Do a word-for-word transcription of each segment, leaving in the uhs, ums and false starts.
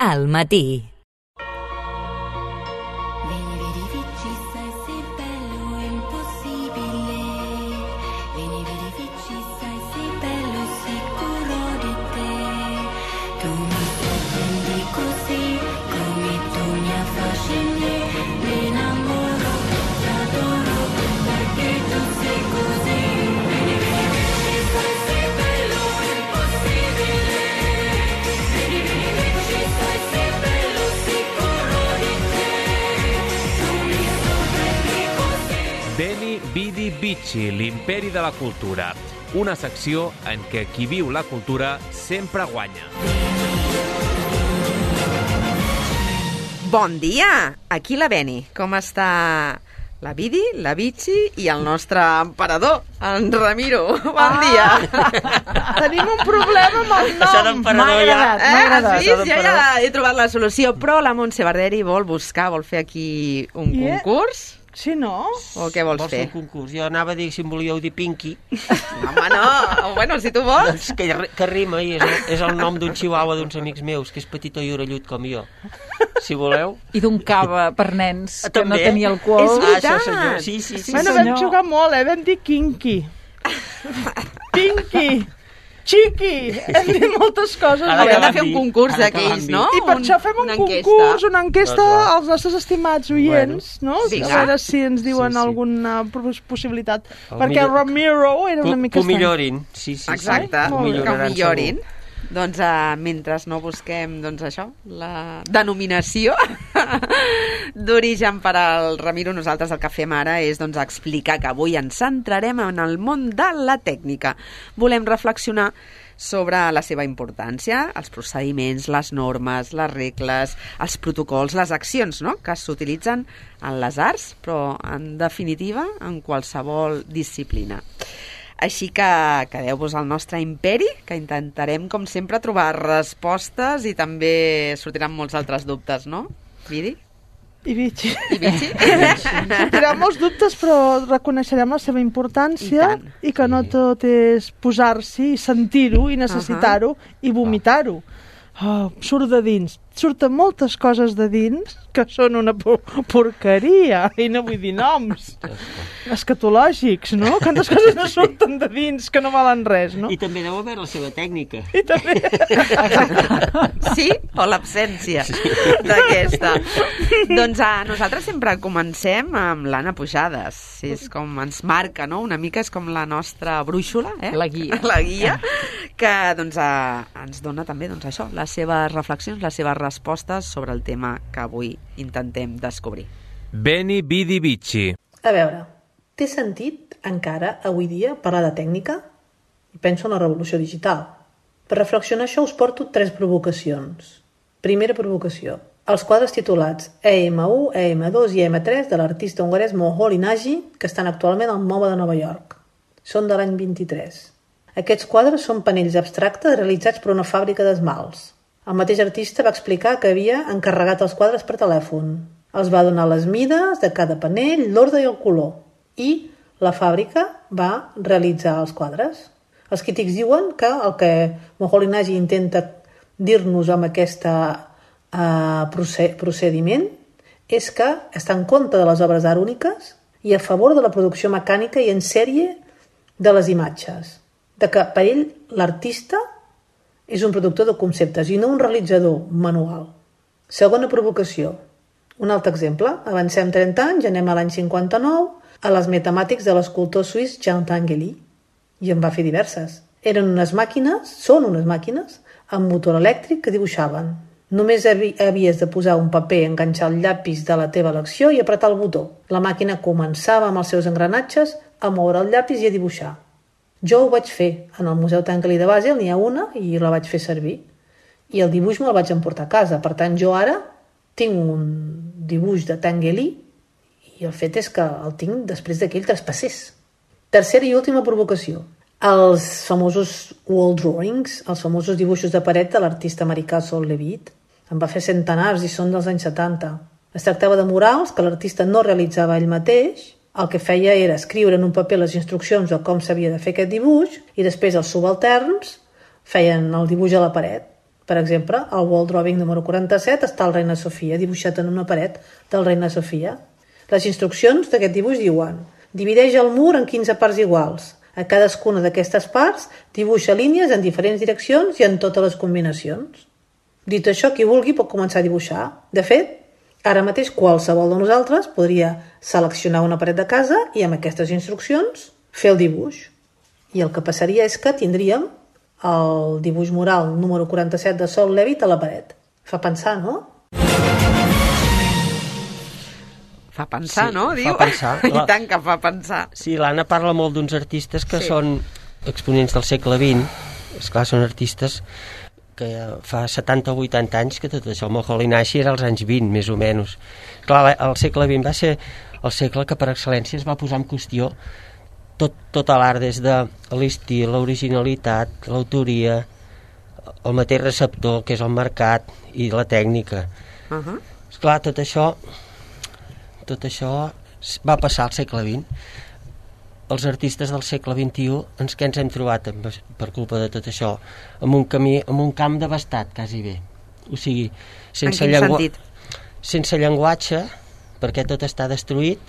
al matí. Beni Vidi Vici, l'imperi de la cultura. Una secció en què qui viu la cultura sempre guanya. Bon dia! Aquí la Beni. Com està la Vidi, la Vici i el nostre emperador, en Ramiro? Bon ah. dia! Tenim un problema amb el nom. Això d'emperador m'ha agradat, ja... m'ha agradat. Eh, vist? Ja, ja he trobat la solució, però la Montse Barderi vol buscar, vol fer aquí un Yeah. concurs. Sí, no? O què vols, Vols fer? fer un concurs? Jo anava a dir si em volíeu dir Pinky. Home, no! Bueno, si tu vols. Doncs que, que rima i és el, és el nom d'un chihuahua d'uns amics meus, que és petitó i orellut com jo. Si voleu. I d'un cava per nens que També. no tenia alcohol. És Ah, veritat. això senyor. Sí, sí, sí. Bueno, sí, vam senyor. jugar molt, eh? Vam dir Kinky. Pinky. Chiqui. Hem dit moltes coses. Ara Hauríem que de vam fer un dir, concurs ara que vam d'aquells, dir. no? I per això fem un una enquesta. concurs, una enquesta Doncs va. als nostres estimats oients, no? Vinga. A veure si ens diuen Sí, sí. alguna pos- possibilitat. El Perquè el millor- Ramiro era una Que mica ho millorin. Sí, sí, Exacte, sí. Ho Molt bé. que ho milloraran millorin. segur. Doncs uh, mentre no busquem, doncs això, la denominació d'origen per al Ramiro, nosaltres el que fem ara és doncs, explicar que avui ens centrarem en el món de la tècnica. Volem reflexionar sobre la seva importància, els procediments, les normes, les regles, els protocols, les accions, no?, que s'utilitzen en les arts, però en definitiva en qualsevol disciplina. Així que quedeu-vos al nostre imperi, que intentarem, com sempre, trobar respostes i també sortiran molts altres dubtes, no, Vidi? I Vici. I Vici? Sortiran molts dubtes, però reconeixerem la seva importància I tant. i, que no tot és posar-s'hi i sentir-ho i necessitar-ho i vomitar-ho. Oh, surt de dins. Surten moltes coses de dins que són una por porqueria, i no vull dir noms. Escatològics, no? Quantes coses no surten de dins que no valen res, no? I també deu haver la seva tècnica. I també... Sí o l'absència d'aquesta? Doncs ah, nosaltres sempre comencem amb l'Anna Pujades. És com ens marca, no? Una mica és com la nostra brúixola, eh? La guia. La guia, que doncs, ah, ens dona també doncs, això, les seves reflexions, les seves respostes sobre el tema que avui intentem descobrir. Beni Vidi Vici. A veure, té sentit encara avui dia parlar de tècnica? Penso en la revolució digital. Per reflexionar això us porto tres provocacions. Primera provocació. Els quadres titulats E M u, E M dos i E M tres de l'artista hongarès Moholy Nagy, que estan actualment al MoMA de Nova York. Són de l'any vint-i-tres. Aquests quadres són panells abstractes realitzats per una fàbrica d'esmalts. El mateix artista va explicar que havia encarregat els quadres per telèfon. Els va donar les mides de cada panell, l'ordre i el color. I la fàbrica va realitzar els quadres. Els crítics diuen que el que Moholy Nagy intenta dir-nos amb aquest uh, procediment és que està en contra de les obres d'art úniques i a favor de la producció mecànica i en sèrie de les imatges. De que per ell l'artista és un productor de conceptes i no un realitzador manual. Segona provocació. Un altre exemple. Avancem trenta anys, anem a l'any cinquanta-nou, a les matemàtics de l'escultor suís Jean Tinguely. I en va fer diverses. Eren unes màquines, són unes màquines, amb motor elèctric que dibuixaven. Només havies de posar un paper, enganxar el llapis de la teva elecció i apretar el botó. La màquina començava amb els seus engranatges a moure el llapis i a dibuixar. Jo ho vaig fer. En el Museu Tinguely de Basel n'hi ha una i la vaig fer servir. I el dibuix me'l vaig emportar a casa. Per tant, jo ara tinc un dibuix de Tinguely i el fet és que el tinc després que ell traspassés. Tercera i última provocació. Els famosos wall drawings, els famosos dibuixos de paret de l'artista americà Saul Levitt. En va fer centenars i són dels anys setanta. Es tractava de murals que l'artista no realitzava ell mateix. El que feia era escriure en un paper les instruccions de com s'havia de fer aquest dibuix i després els subalterns feien el dibuix a la paret. Per exemple, al wall drawing número quaranta-set està el Reina Sofia dibuixat en una paret del Reina Sofia. Les instruccions d'aquest dibuix diuen: divideix el mur en quinze parts iguals. A cadascuna d'aquestes parts dibuixa línies en diferents direccions i en totes les combinacions. Dit això, qui vulgui pot començar a dibuixar. De fet, ara mateix qualsevol de nosaltres podria seleccionar una paret de casa i amb aquestes instruccions fer el dibuix. I el que passaria és que tindríem el dibuix mural número quaranta-set de Sol Levitt a la paret. Fa pensar, no? Fa pensar, Sí, no? fa Diu. pensar. I tant que fa pensar. Sí, l'Anna parla molt d'uns artistes que Sí. són exponents del segle vint. Esclar, són artistes que fa setanta o vuitanta anys que tot això, el Moholy Nagy era als anys vint, més o menys. Clar, el segle vint va ser el segle que per excel·lència es va posar en qüestió tot, tot l'art, des de l'estil, l'originalitat, l'autoria, el mateix receptor, que és el mercat, i la tècnica. Uh -huh. Esclar, tot això tot això va passar al segle vint. Els artistes del segle vint-i-u, ens, què ens hem trobat amb, per culpa de tot això? Amb un camí, amb un camp devastat, quasi bé. O sigui, sense, En quin llengua... sentit? sense llenguatge, perquè tot està destruït,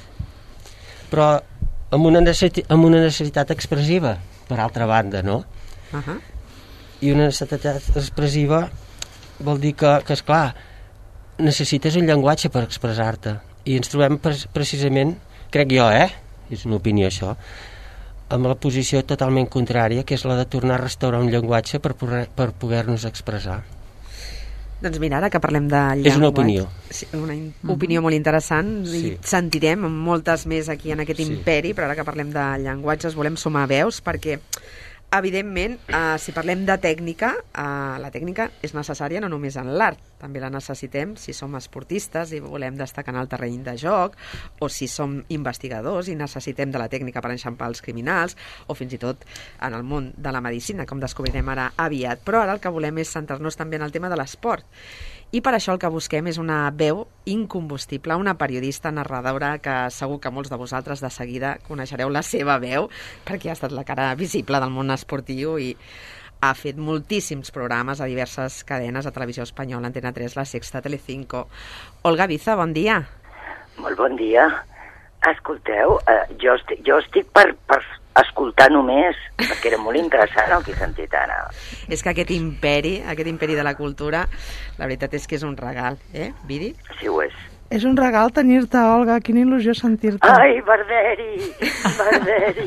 però amb una, necessi... amb una necessitat expressiva, per altra banda, no? Uh -huh. I una necessitat expressiva vol dir que, que esclar, necessites un llenguatge per expressar-te. I ens trobem pre- precisament, crec jo, eh? És una opinió això, amb la posició totalment contrària, que és la de tornar a restaurar un llenguatge per, poder, per poder-nos expressar. Doncs mira, ara que parlem de llenguatge... És una opinió. Sí, una in- opinió molt interessant, Sí. i sentirem moltes més aquí en aquest Sí. imperi, però ara que parlem de llenguatges volem sumar veus, perquè evidentment, eh, si parlem de tècnica, eh, la tècnica és necessària no només en l'art, també la necessitem si som esportistes i volem destacar en el terreny de joc, o si som investigadors i necessitem de la tècnica per enxampar els criminals, o fins i tot en el món de la medicina, com descobrirem ara aviat. Però ara el que volem és centrar-nos també en el tema de l'esport. I per això el que busquem és una veu incombustible, una periodista narradora que segur que molts de vosaltres de seguida coneixereu la seva veu, perquè ha estat la cara visible del món esportiu i ha fet moltíssims programes a diverses cadenes, a Televisió Espanyola, Antena tres, La Sexta, Telecinco. Olga Biza, bon dia. Molt bon dia. Escolteu, eh, jo, estic, jo estic per, per escoltar només, perquè era molt interessant el que he sentit ara. És que aquest imperi, aquest imperi de la cultura, la veritat és que és un regal, eh, Vidi? Sí, ho és. És un regal tenir-te, Olga. Quina il·lusió sentir-te. Ai, Barderi! Barderi!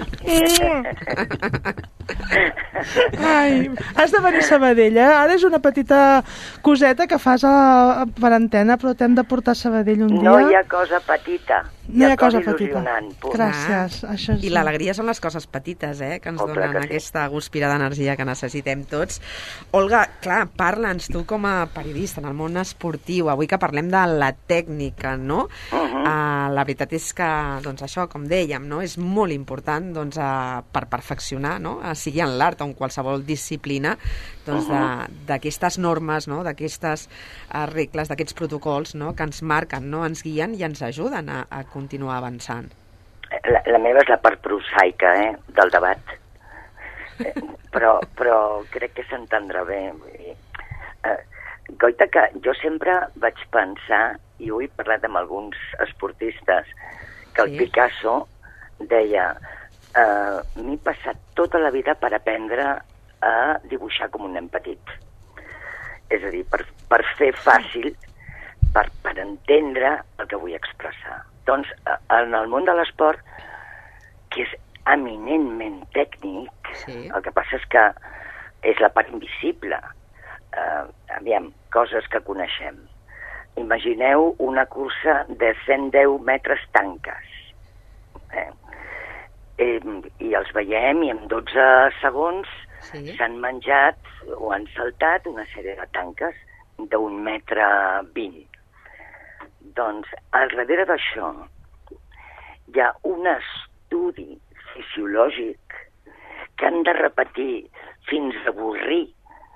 Ai, has de venir a Sabadell, eh? Ara és una petita coseta que fas a, a, per antena, però t'hem de portar a Sabadell un dia. No hi ha cosa petita. No hi ha cosa petita. il·lusionant, punt. Gràcies. Això és... I l'alegria són les coses petites, eh, que ens Oh, clar donen que sí. aquesta guspira d'energia que necessitem tots. Olga, clar, parla'ns tu com a periodista en el món esportiu, avui que parlem de la tècnica, no? Uh -huh. uh, la veritat és que, doncs això, com dèiem, no? És molt important doncs, uh, per perfeccionar, no? Uh, sigui en l'art o en qualsevol disciplina, doncs, Uh -huh. d'aquestes normes, no? D'aquestes uh, regles, d'aquests protocols, no? Que ens marquen, no? Ens guien i ens ajuden a, a continuar avançant. La, la meva és la part prosaica, eh, del debat. Eh, però, però crec que s'entendrà bé. Vull dir, eh, goita que jo sempre vaig pensar, i ho he parlat amb alguns esportistes, que el Sí. Picasso deia eh, m'he passat tota la vida per aprendre a dibuixar com un nen petit. És a dir, per, per fer fàcil, per, per entendre el que vull expressar. Doncs en el món de l'esport, que és eminentment tècnic, Sí. el que passa és que és la part invisible. Uh, aviam, coses que coneixem. Imagineu una cursa de cent deu metres tanques. Eh? Eh, I els veiem i en dotze segons Sí. s'han menjat o han saltat una sèrie de tanques d'un metre vint. Doncs al darrere d'això hi ha un estudi fisiològic que han de repetir fins a avorrir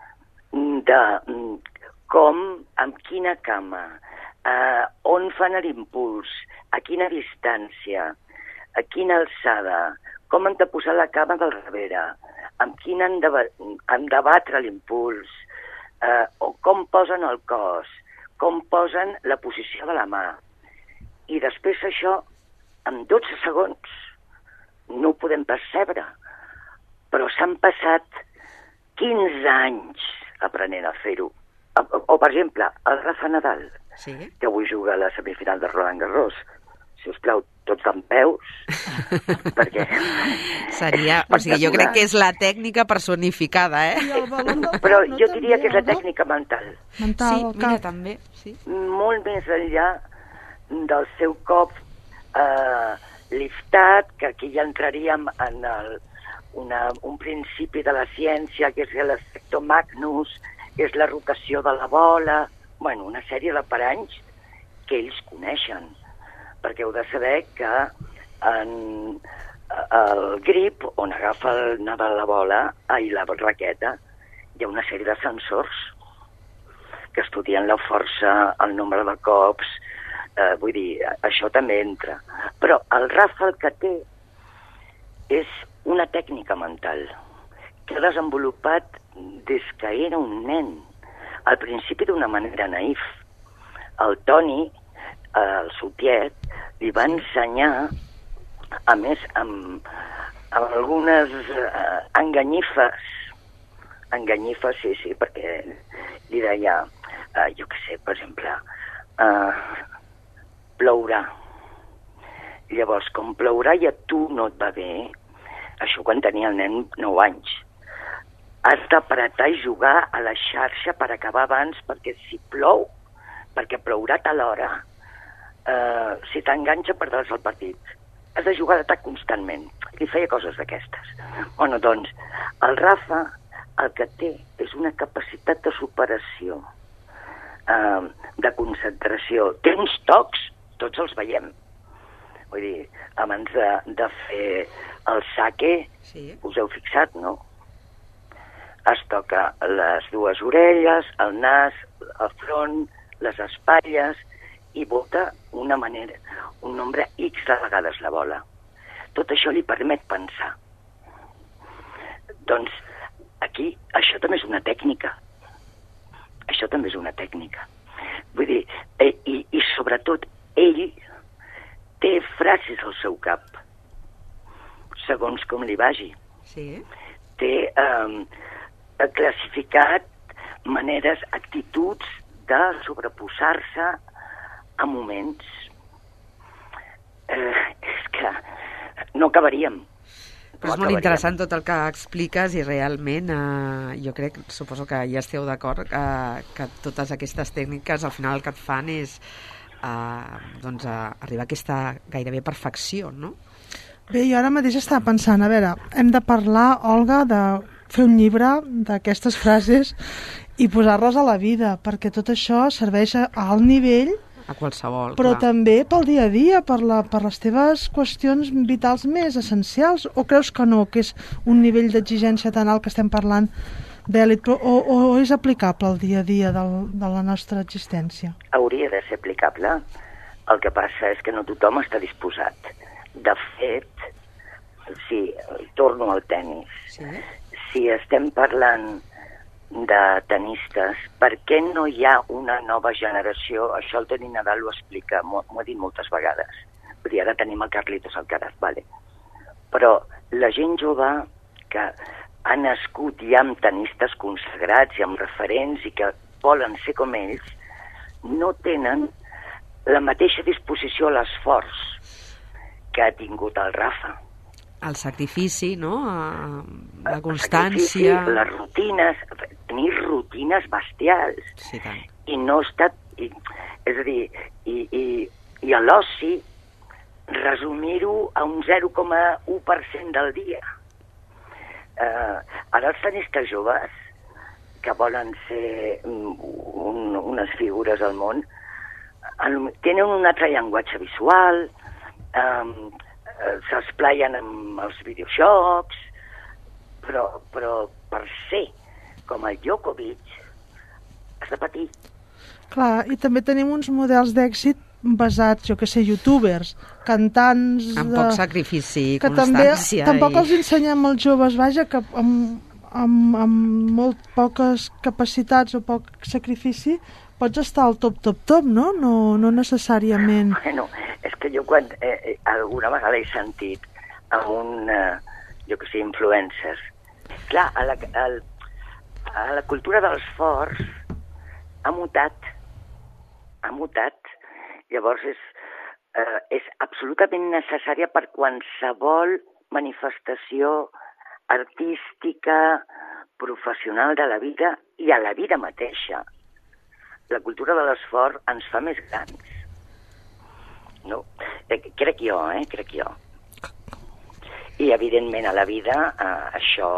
de com, amb quina cama, eh, on fan l'impuls, a quina distància, a quina alçada, com han de posar la cama del darrere, amb quina han de, han de batre l'impuls, eh, o com posen el cos, com posen la posició de la mà. I després això, en dotze segons, no ho podem percebre, però s'han passat quinze anys aprenent a fer-ho. O, o, per exemple, el Rafa Nadal, sí? que avui juga a la semifinal de Roland Garros. Si us plau, tots d'en peus, perquè... Seria... O sigui, jo crec que és la tècnica personificada, eh? Però jo diria que és la tècnica mental. Mental, sí, mira, també. Sí. Molt més enllà del seu cop eh, liftat, que aquí ja entraríem en el, una, un principi de la ciència, que és l'efecte Magnus, que és la rotació de la bola, bueno, una sèrie de paranys que ells coneixen, perquè heu de saber que en el grip, on agafa el Nadal la bola, ai, la raqueta, hi ha una sèrie de sensors que estudien la força, el nombre de cops, eh, vull dir, això també entra. Però el Rafa el que té és una tècnica mental que ha desenvolupat des que era un nen, al principi d'una manera naïf. El Toni, el seu tiet, li va ensenyar, a més, amb, amb algunes eh, enganyifes, enganyifes, sí, sí, perquè li deia, eh, jo què sé, per exemple, eh, plourà. Llavors, com plourà i a tu no et va bé, això quan tenia el nen nou anys, has d'apretar i jugar a la xarxa per acabar abans, perquè si plou, perquè plourà a tal hora, Uh, si t'enganxa perdràs el partit. Has de jugar d'atac constantment. Li feia coses d'aquestes. Bueno, doncs, el Rafa el que té és una capacitat de superació, uh, de concentració. Té uns tocs, tots els veiem. Vull dir, abans de, de fer el saque, sí. Us heu fixat, no? Es toca les dues orelles, el nas, el front, les espatlles, i bota una manera, un nombre X de vegades la bola. Tot això li permet pensar. Doncs aquí, això també és una tècnica. Això també és una tècnica. Vull dir, eh, i, i sobretot, ell té frases al seu cap, segons com li vagi. Sí. Té eh, classificat maneres, actituds de sobreposar-se a moments. Eh, és que no acabaríem. Però és molt interessant tot el que expliques i realment eh, jo crec, suposo que ja esteu d'acord que, que totes aquestes tècniques al final el que et fan és eh, doncs, a arribar a aquesta gairebé perfecció, no? Bé, jo ara mateix estava pensant, a veure, hem de parlar, Olga, de fer un llibre d'aquestes frases i posar-les a la vida, perquè tot això serveix a alt nivell, a qualsevol, però clar. També pel dia a dia, per, la, per les teves qüestions vitals més essencials, o creus que no, que és un nivell d'exigència tan alt que estem parlant d'èlit, o, o és aplicable al dia a dia del, de la nostra existència? Hauria de ser aplicable. El que passa és que no tothom està disposat. De fet, si torno al tennis, sí. Si estem parlant de tenistes, per què no hi ha una nova generació? Això el Toni Nadal ho explica, m'ho ha dit moltes vegades. Vull dir, ara tenim el Carlitos Alcaraz, vale. Però la gent jove que ha nascut ja amb tenistes consagrats i amb referents i que volen ser com ells, no tenen la mateixa disposició a l'esforç que ha tingut el Rafa. El sacrifici, no? La constància... Les rutines, tenir rutines bestials. Sí, tant. I no està... I, és a dir, i, i, i a l'oci resumir-ho a un zero coma u per cent del dia. Uh, ara els tenistes joves que volen ser un, unes figures al món tenen un altre llenguatge visual, um, s'esplaien amb els videojocs, però, però per ser com el Djokovic has de patir. Clar, i també tenim uns models d'èxit basats, jo que sé, youtubers, cantants... Amb poc sacrifici i que constància. També, tampoc i... els ensenyem als joves, vaja, que amb, amb, amb molt poques capacitats o poc sacrifici pots estar al top, top, top, no? No, no necessàriament. Bueno, és que jo quan eh, alguna vegada he sentit amb un, eh, jo que sé, influencers. Clar, a la, a, a la cultura dels forts ha mutat, ha mutat. Llavors és, eh, és absolutament necessària per qualsevol manifestació artística, professional de la vida i a la vida mateixa. La cultura de l'esforç ens fa més grans. No? Eh, crec jo, eh? Crec jo. I, evidentment, a la vida eh, això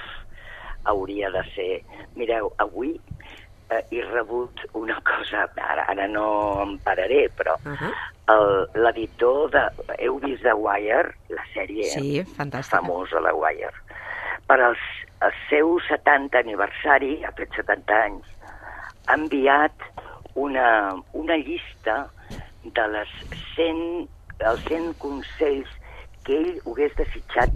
hauria de ser... Mireu, avui eh, he rebut una cosa... Ara, ara no em pararé, però uh-huh. l'editor de... Heu vist The Wire? La sèrie sí, fantàstica. Famosa, The Wire. Per als, el seu setanta aniversari, ha fet setanta anys, ha enviat una, una llista de les cent, els cent consells que ell hagués desitjat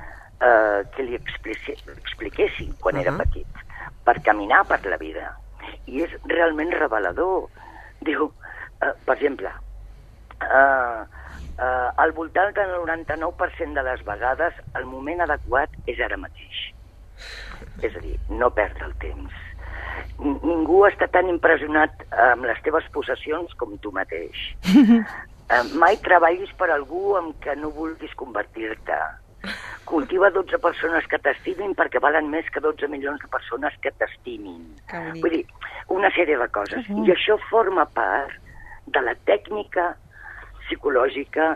eh, que li expliquessin quan uh-huh. era petit, per caminar per la vida. I és realment revelador. Diu, eh, per exemple, eh, eh, al voltant del noranta-nou per cent de les vegades el moment adequat és ara mateix. És a dir, no perdre el temps. Ningú està tan impressionat amb les teves possessions com tu mateix. eh, mai treballis per algú amb què no vulguis convertir-te. Cultiva dotze persones que t'estimin perquè valen més que dotze milions de persones que t'estimin. Vull dir, una sèrie de coses. I això forma part de la tècnica psicològica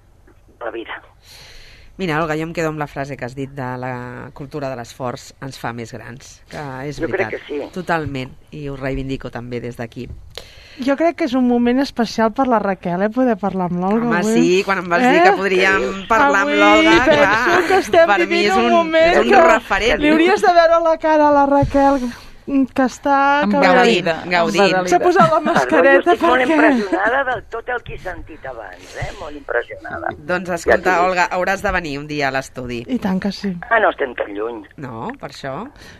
de la vida. Mira, Olga, jo em quedo amb la frase que has dit de la cultura de l'esforç ens fa més grans, que és jo veritat. Crec que sí. Totalment, i ho reivindico també des d'aquí. Jo crec que és un moment especial per la Raquel, eh, poder parlar amb l'Olga. Home, avui. sí, quan em vas eh? dir que podríem parlar avui amb l'Olga, clar, penso que estem per mi és un, un, moment és un que referent. li hauries de veure la cara a la Raquel, que està... Gaudint, gaudint. S'ha posat la mascareta. Perdó, jo estic molt impressionada del tot el que he sentit abans, eh? Molt impressionada. Doncs escolta, ja Olga, hauràs de venir un dia a l'estudi. I tant que sí. Ah, no estem tan lluny. No, per això.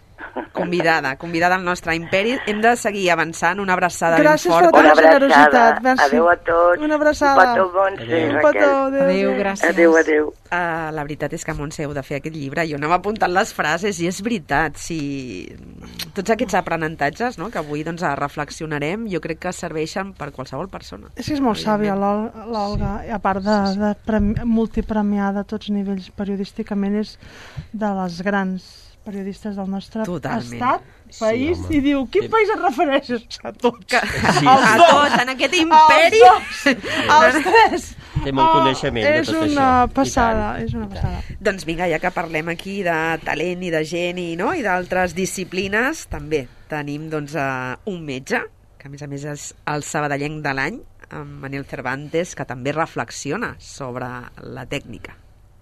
Convidada, convidada al nostre imperi. Hem de seguir avançant. Una abraçada Gràcies ben forta. per la generositat. Merci. Adéu a tots. Una abraçada. Un petó bon, sí, Un Raquel. petó, adéu. Adéu, gràcies. Adéu, adéu. Uh, la veritat és que, Montse, heu de fer aquest llibre. Jo anava apuntant les frases i és veritat. Si... Tots aquests aprenentatges, no?, que avui doncs, reflexionarem, jo crec que serveixen per qualsevol persona. És que és molt sàvia l'Olga, sí. A part de, de premi, multipremiada a tots nivells periodísticament, és de les grans periodistes del nostre Totalment. estat, país, sí, i diu, quin país et refereixes? A tots. Que, sí. A tots, en aquest imperi. Els tres. Té molt coneixement de és tot una això. passada, és una passada. Doncs vinga, ja que parlem aquí de talent i de gent i, no? i d'altres disciplines, també tenim doncs, uh, un metge, que a més a més és el sabadellenc de l'any, amb Manel Cervantes, que també reflexiona sobre la tècnica.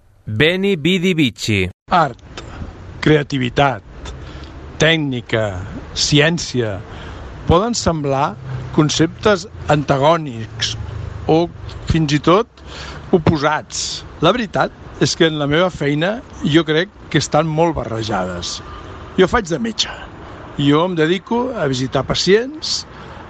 Beni Vidi Vici. Art, creativitat, tècnica, ciència, poden semblar conceptes antagònics o fins i tot oposats. La veritat és que en la meva feina jo crec que estan molt barrejades. Jo faig de metge. Jo em dedico a visitar pacients,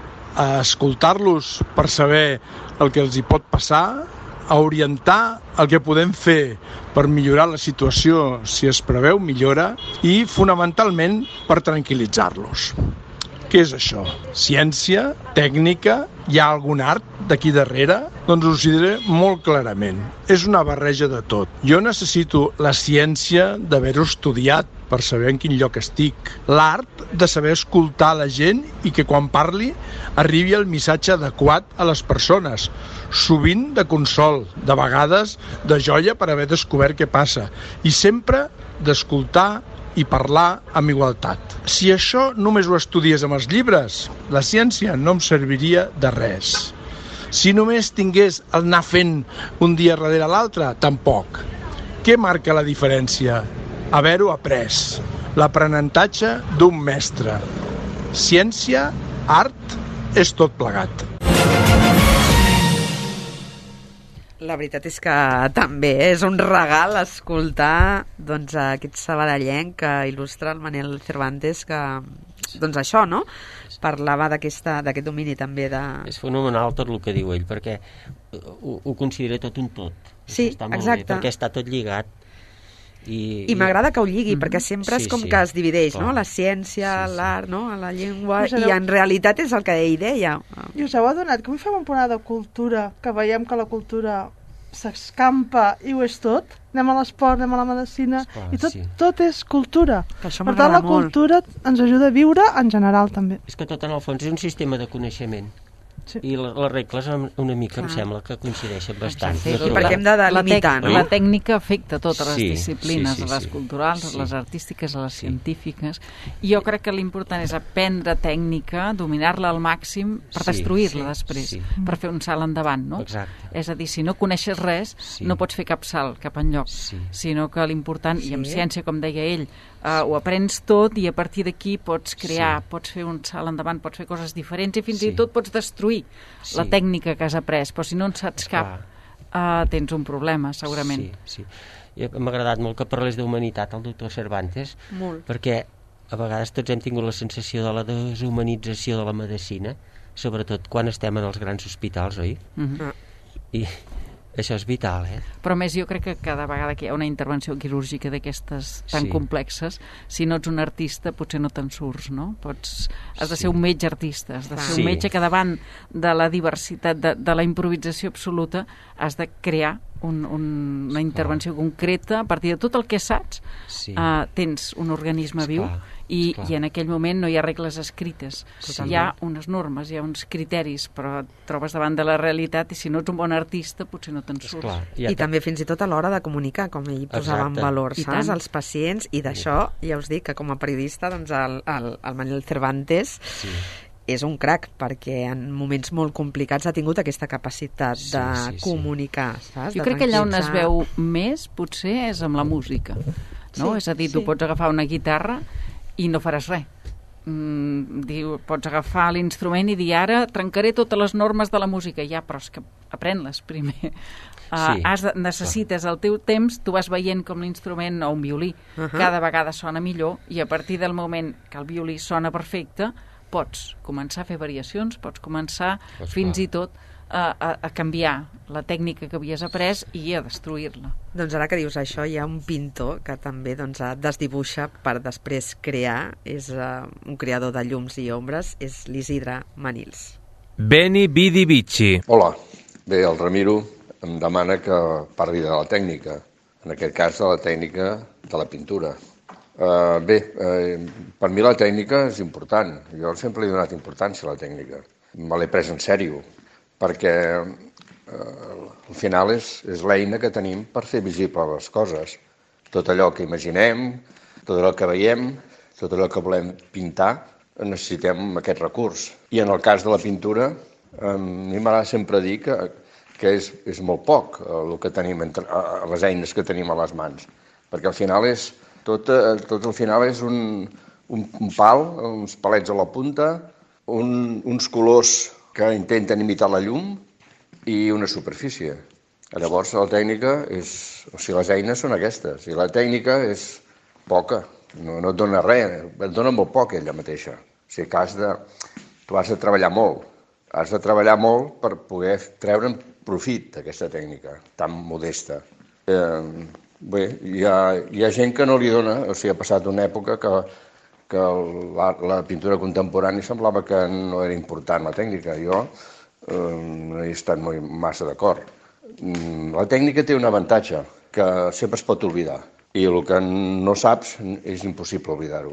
a escoltar-los per saber el que els hi pot passar, a orientar el que podem fer per millorar la situació si es preveu millora i, fonamentalment, per tranquil·litzar-los. Què és això? Ciència? Tècnica? Hi ha algun art d'aquí darrere? Doncs us ho diré molt clarament. És una barreja de tot. Jo necessito la ciència d'haver-ho estudiat per saber en quin lloc estic. L'art de saber escoltar la gent i que quan parli arribi el missatge adequat a les persones. Sovint de consol, de vegades de joia per haver descobert què passa. I sempre d'escoltar i parlar amb igualtat. Si això només ho estudies amb els llibres, la ciència no em serviria de res. Si només tingués el anar fent un dia darrere l'altre, tampoc. Què marca la diferència? Haver-ho après. L'aprenentatge d'un mestre. Ciència, art, és tot plegat. La veritat és que també és un regal escoltar doncs, aquest sabadellenc que il·lustra el Manel Cervantes, que doncs això, no? Parlava d'aquest domini també de... És fenomenal tot el que diu ell, perquè ho, ho considera tot un tot. Sí, està molt exacte. Bé, perquè està tot lligat. I, I m'agrada que ho lligui, mm-hmm. perquè sempre sí, és com sí, que es divideix, clar. No? La ciència, sí, sí. l'art, no? La llengua, Us i adeu... en realitat és el que ell deia. I us heu adonat que avui fem un programa de cultura, que veiem que la cultura s'escampa i ho és tot? Anem a l'esport, anem a la medicina, Esclar, i tot, sí. tot és cultura. Que això per tant, la molt. cultura ens ajuda a viure en general, també. És que tot en el fons és un sistema de coneixement. Sí. I la, les regles una mica, clar, em sembla que coincideixen bastant. Sí, sí, perquè hem de delimitar, no? La tècnica afecta totes les sí, disciplines, sí, sí, sí. les culturals, sí. les artístiques, les sí. científiques. I jo crec que l'important és aprendre tècnica, dominar-la al màxim per sí, destruir-la sí, després, sí. per fer un salt endavant, no? Exacte. És a dir, si no coneixes res, sí. no pots fer cap salt cap enlloc, sí. sinó que l'important, sí. i amb ciència, com deia ell, uh, ho aprens tot i a partir d'aquí pots crear, sí. pots fer un salt endavant, pots fer coses diferents i fins sí. i tot pots destruir sí. la tècnica que has après, però si no en saps cap, uh, tens un problema, segurament. Sí, sí. M'ha agradat molt que parlés d'humanitat el doctor Cervantes, molt. Perquè a vegades tots hem tingut la sensació de la deshumanització de la medicina, sobretot quan estem en els grans hospitals, oi? Mm-hmm. I això és vital, eh? Però més jo crec que cada vegada que hi ha una intervenció quirúrgica d'aquestes tan sí. complexes, si no ets un artista potser no te'n surts, no? Pots, has de ser sí. un metge artista, has de ser sí. un metge que davant de la diversitat, de, de la improvisació absoluta, has de crear un, un, una intervenció clar. Concreta a partir de tot el que saps, sí. uh, tens un organisme esclar. Viu i, i en aquell moment no hi ha regles escrites. Sí. Hi ha unes normes, hi ha uns criteris, però et trobes davant de la realitat i si no ets un bon artista potser no te'n surts. Clar, I també fins i tot a l'hora de comunicar, com ell posava en valor, saps? Els pacients, i d'això ja us dic que com a periodista doncs el, el, el Manel Cervantes sí. és un crac, perquè en moments molt complicats ha tingut aquesta capacitat sí, de sí, comunicar, sí. saps? Jo de crec que allà on es veu més potser és amb la música, no? Sí, és a dir, sí. tu pots agafar una guitarra i no faràs res. Mm, diu, pots agafar l'instrument i dir ara trencaré totes les normes de la música. Ja, però és que aprèn-les primer. Uh, sí. has de, necessites el teu temps, tu vas veient com l'instrument o un violí uh -huh. cada vegada sona millor i a partir del moment que el violí sona perfecte pots començar a fer variacions, pots començar pues fins clar. I tot a, a, a canviar la tècnica que havies après i a destruir-la. Doncs ara que dius això, hi ha un pintor que també doncs, desdibuixa per després crear, és uh, un creador de llums i ombres, és l'Isidre Manils. Beni Bidi Bici. Hola, bé, el Ramiro em demana que parli de la tècnica, en aquest cas de la tècnica de la pintura. Uh, bé, uh, per mi la tècnica és important, jo sempre he donat importància a la tècnica, me l'he pres en sèrio, perquè uh, al final és, és l'eina que tenim per fer visible les coses. Tot allò que imaginem, tot allò que veiem, tot allò que volem pintar, necessitem aquest recurs. I en el cas de la pintura, a mi m'agrada sempre dir que, que és, és molt poc el que tenim entre, les eines que tenim a les mans, perquè al final és tot, tot al final és un, un, un pal, uns palets a la punta, un, uns colors que intenten imitar la llum i una superfície. Llavors la tècnica és, o sigui, les eines són aquestes, i la tècnica és poca, no, no et dona res, et dona molt poc ella mateixa. O sigui que has de, tu has de treballar molt, has de treballar molt per poder treure'n profit d'aquesta tècnica tan modesta. Eh, bé, hi ha, hi ha gent que no li dona, o sigui, ha passat una època que, que la, la pintura contemporània semblava que no era important la tècnica. Jo eh, no he estat molt, massa d'acord. La tècnica té un avantatge, que sempre es pot oblidar, i el que no saps és impossible oblidar-ho.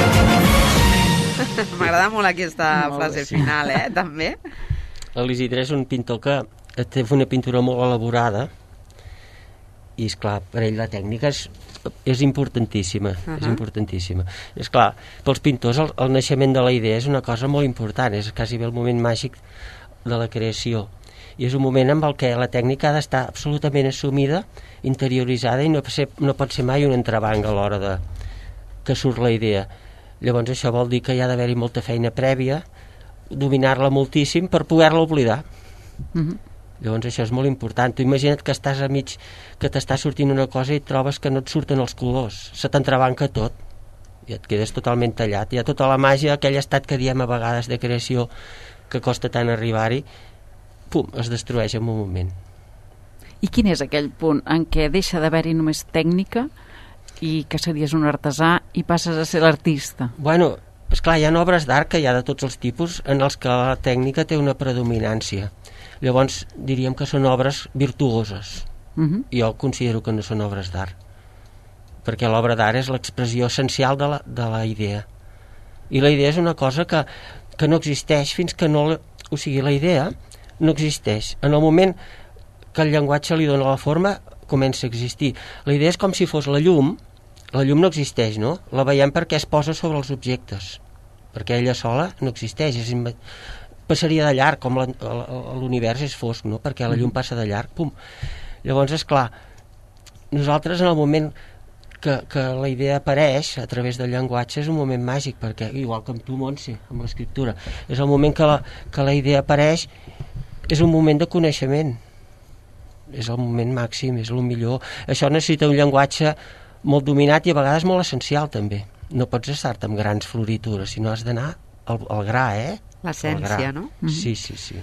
M'agrada molt aquesta molt frase bé, sí. final, eh, també. L'Isidre és un pintor que té una pintura molt elaborada i, esclar, per ell la tècnica és, és importantíssima, uh-huh. és importantíssima. Esclar, pels pintors el, el naixement de la idea és una cosa molt important, és quasi bé el moment màgic de la creació. I és un moment en el què la tècnica ha d'estar absolutament assumida, interioritzada, i no, ser, no pot ser mai un entrebanc a l'hora de que surt la idea. Llavors això vol dir que hi ha d'haver-hi molta feina prèvia, dominar-la moltíssim per poder-la oblidar. Mm-hmm. Llavors això és molt important. Tu imagina't que estàs a mig, que t'està sortint una cosa i trobes que no et surten els colors, se t'entrebanca tot i et quedes totalment tallat. Hi ha tota la màgia, aquell estat que diem a vegades de creació que costa tant arribar-hi, pum, es destrueix en un moment. I quin és aquell punt en què deixa d'haver-hi només tècnica i que series un artesà i passes a ser l'artista? Bueno, esclar, hi ha obres d'art que hi ha de tots els tipus en els que la tècnica té una predominància. Llavors diríem que són obres virtuoses. Uh-huh. Jo considero que no són obres d'art, perquè l'obra d'art és l'expressió essencial de la, de la idea. I la idea és una cosa que, que no existeix fins que no... O sigui, la idea no existeix. En el moment que el llenguatge li dona la forma, comença a existir. La idea és com si fos la llum. La llum no existeix, no? La veiem perquè es posa sobre els objectes, perquè ella sola no existeix, és imme... passaria de llarg, com l'univers és fosc, no? Perquè la llum passa de llarg, pum. Llavors, és clar, nosaltres en el moment que, que la idea apareix a través del llenguatge és un moment màgic, perquè, igual que amb tu, Montse, amb l'escriptura, és el moment que la, que la idea apareix, és un moment de coneixement, és el moment màxim, és el millor. Això necessita un llenguatge molt dominat i a vegades molt essencial, també. No pots estar-te amb grans floritures, sinó has d'anar al, al gra, eh? L'essència, no? Mm-hmm. Sí, sí, sí.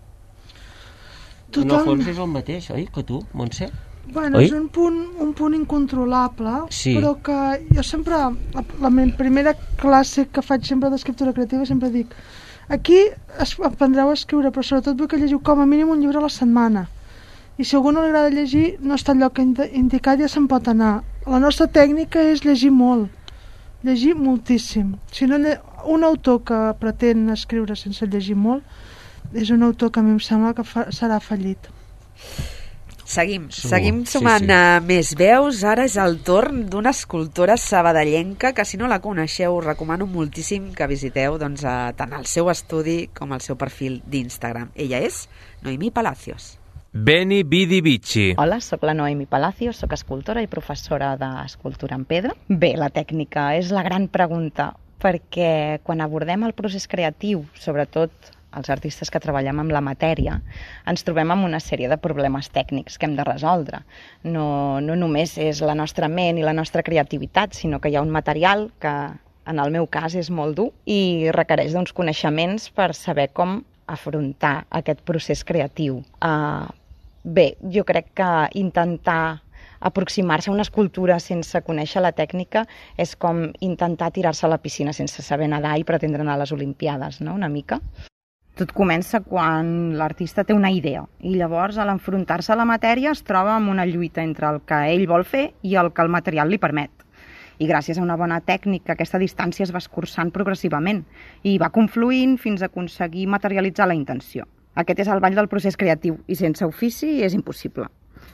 Tothom... En el fons és el mateix, oi, que tu, Montse? Bueno, oi? És un punt, un punt incontrolable, sí. Però que jo sempre, la, la primera classe que faig sempre d'escriptura creativa, sempre dic, aquí es, aprendreu a escriure, però sobretot vull que llegiu com a mínim un llibre a la setmana. I si a algú no li agrada llegir, no està al lloc indicat, ja se'n pot anar. La nostra tècnica és llegir molt, llegir moltíssim. Si no, un autor que pretén escriure sense llegir molt és un autor que a mi em sembla que fa, serà fallit. Seguim, seguim sumant sí, sí. més veus. Ara és el torn d'una escultora sabadellenca que, si no la coneixeu, us recomano moltíssim que visiteu doncs, a, tant el seu estudi com el seu perfil d'Instagram. Ella és Noemí Palacios. Beni Bidi Bici. Hola, sóc la Noemí Palacios, sóc escultora i professora d'escultura en pedra. Bé, la tècnica és la gran pregunta, perquè quan abordem el procés creatiu, sobretot els artistes que treballem amb la matèria, ens trobem amb una sèrie de problemes tècnics que hem de resoldre. No, no només és la nostra ment i la nostra creativitat, sinó que hi ha un material que, en el meu cas, és molt dur i requereix d'uns coneixements per saber com afrontar aquest procés creatiu. Uh, Bé, jo crec que intentar aproximar-se a una escultura sense conèixer la tècnica és com intentar tirar-se a la piscina sense saber nedar i pretendre anar a les Olimpiades, no?, una mica. Tot comença quan l'artista té una idea i llavors, a l'enfrontar-se a la matèria, es troba amb una lluita entre el que ell vol fer i el que el material li permet. I gràcies a una bona tècnica aquesta distància es va escurçant progressivament i va confluint fins a aconseguir materialitzar la intenció. Aquest és el ball del procés creatiu i sense ofici és impossible.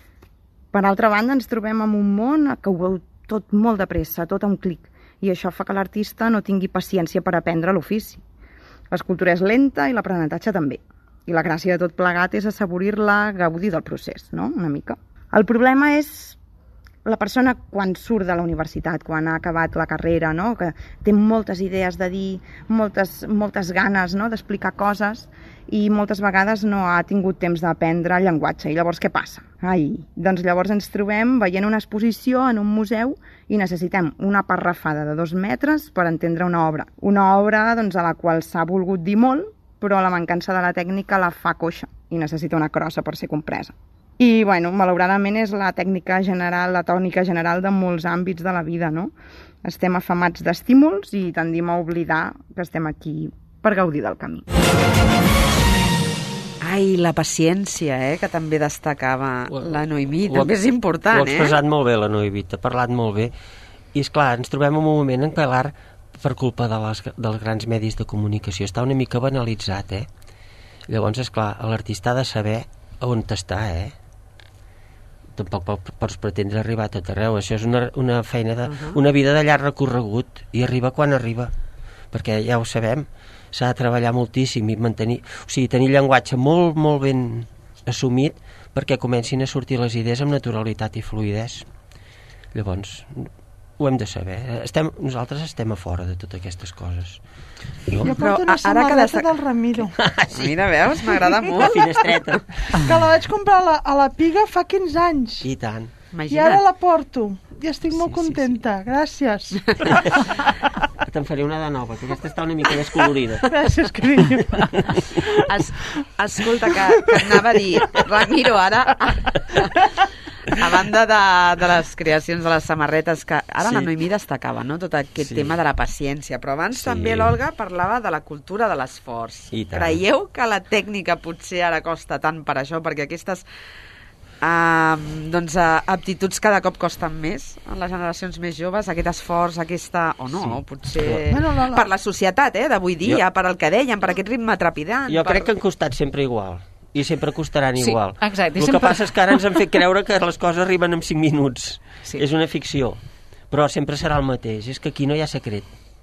Per altra banda, ens trobem en un món que ho veu tot molt de pressa, tot a un clic, i això fa que l'artista no tingui paciència per aprendre l'ofici. L'escultura és lenta i l'aprenentatge també. I la gràcia de tot plegat és assaborir-la, gaudir del procés, no?, una mica. El problema és la persona quan surt de la universitat, quan ha acabat la carrera, no?, que té moltes idees de dir, moltes, moltes ganes, no?, d'explicar coses, i moltes vegades no ha tingut temps d'aprendre el llenguatge. I llavors què passa? Ai, doncs llavors ens trobem veient una exposició en un museu i necessitem una parrafada de dos metres per entendre una obra. Una obra doncs, a la qual s'ha volgut dir molt, però la mancança de la tècnica la fa coixa i necessita una crossa per ser compresa. I, bueno, malauradament és la tècnica general, la tònica general de molts àmbits de la vida, no? Estem afamats d'estímuls i tendim a oblidar que estem aquí per gaudir del camí. Ai, la paciència, eh, que també destacava la Noemí, també és important, eh? Ho ha expressat molt bé, la Noemí, t'ha parlat molt bé. I, esclar, ens trobem en un moment en què l'art, per culpa de les, dels grans medis de comunicació, està una mica banalitzat, eh? Llavors, esclar, l'artista ha de saber on està, eh? Tampoc pots pretendre arribar a tot arreu. Això és una, una feina de, uh-huh. una vida de llarg recorregut, i arriba quan arriba, perquè ja ho sabem, s'ha de treballar moltíssim i mantenir, o sigui, tenir llenguatge molt, molt ben assumit perquè comencin a sortir les idees amb naturalitat i fluïdesa. Llavors, ho hem de saber. Estem, nosaltres estem a fora de totes aquestes coses. Jo, jo Però porto una a- ara que samarreta destac- del Ramiro, Mira, veus? M'agrada La molt. finestreta. que la vaig comprar a la, a la Piga fa quinze anys. I tant. I ara Imagina't. la porto. I estic molt Sí, sí, contenta. Gràcies. Te'n faré una de nova, que aquesta està una mica més colorida. Gràcies, carinyo. Es, escolta, que, que anava a dir, Ramiro, ara, a banda de, de les creacions de les samarretes, que ara Sí. la Noemí destacava, no?, tot aquest Sí. tema de la paciència, però abans Sí. també l'Olga parlava de la cultura de l'esforç. I tant. Creieu que la tècnica potser ara costa tant per això, perquè aquestes Uh, doncs uh, aptituds cada cop costen més en les generacions més joves, aquest esforç, aquesta, o no, Sí. o potser Bueno, la- la- per la societat, eh, d'avui dia, Jo- per el que dèiem, per aquest ritme trepidant. Jo per... crec que han costat sempre igual. I sempre costaran Sí, igual. exacte, i El sempre- que passa és que ara ens han fet creure que les coses arriben en cinc minuts. Sí. És una ficció. Però sempre serà el mateix. És que aquí no hi ha secret.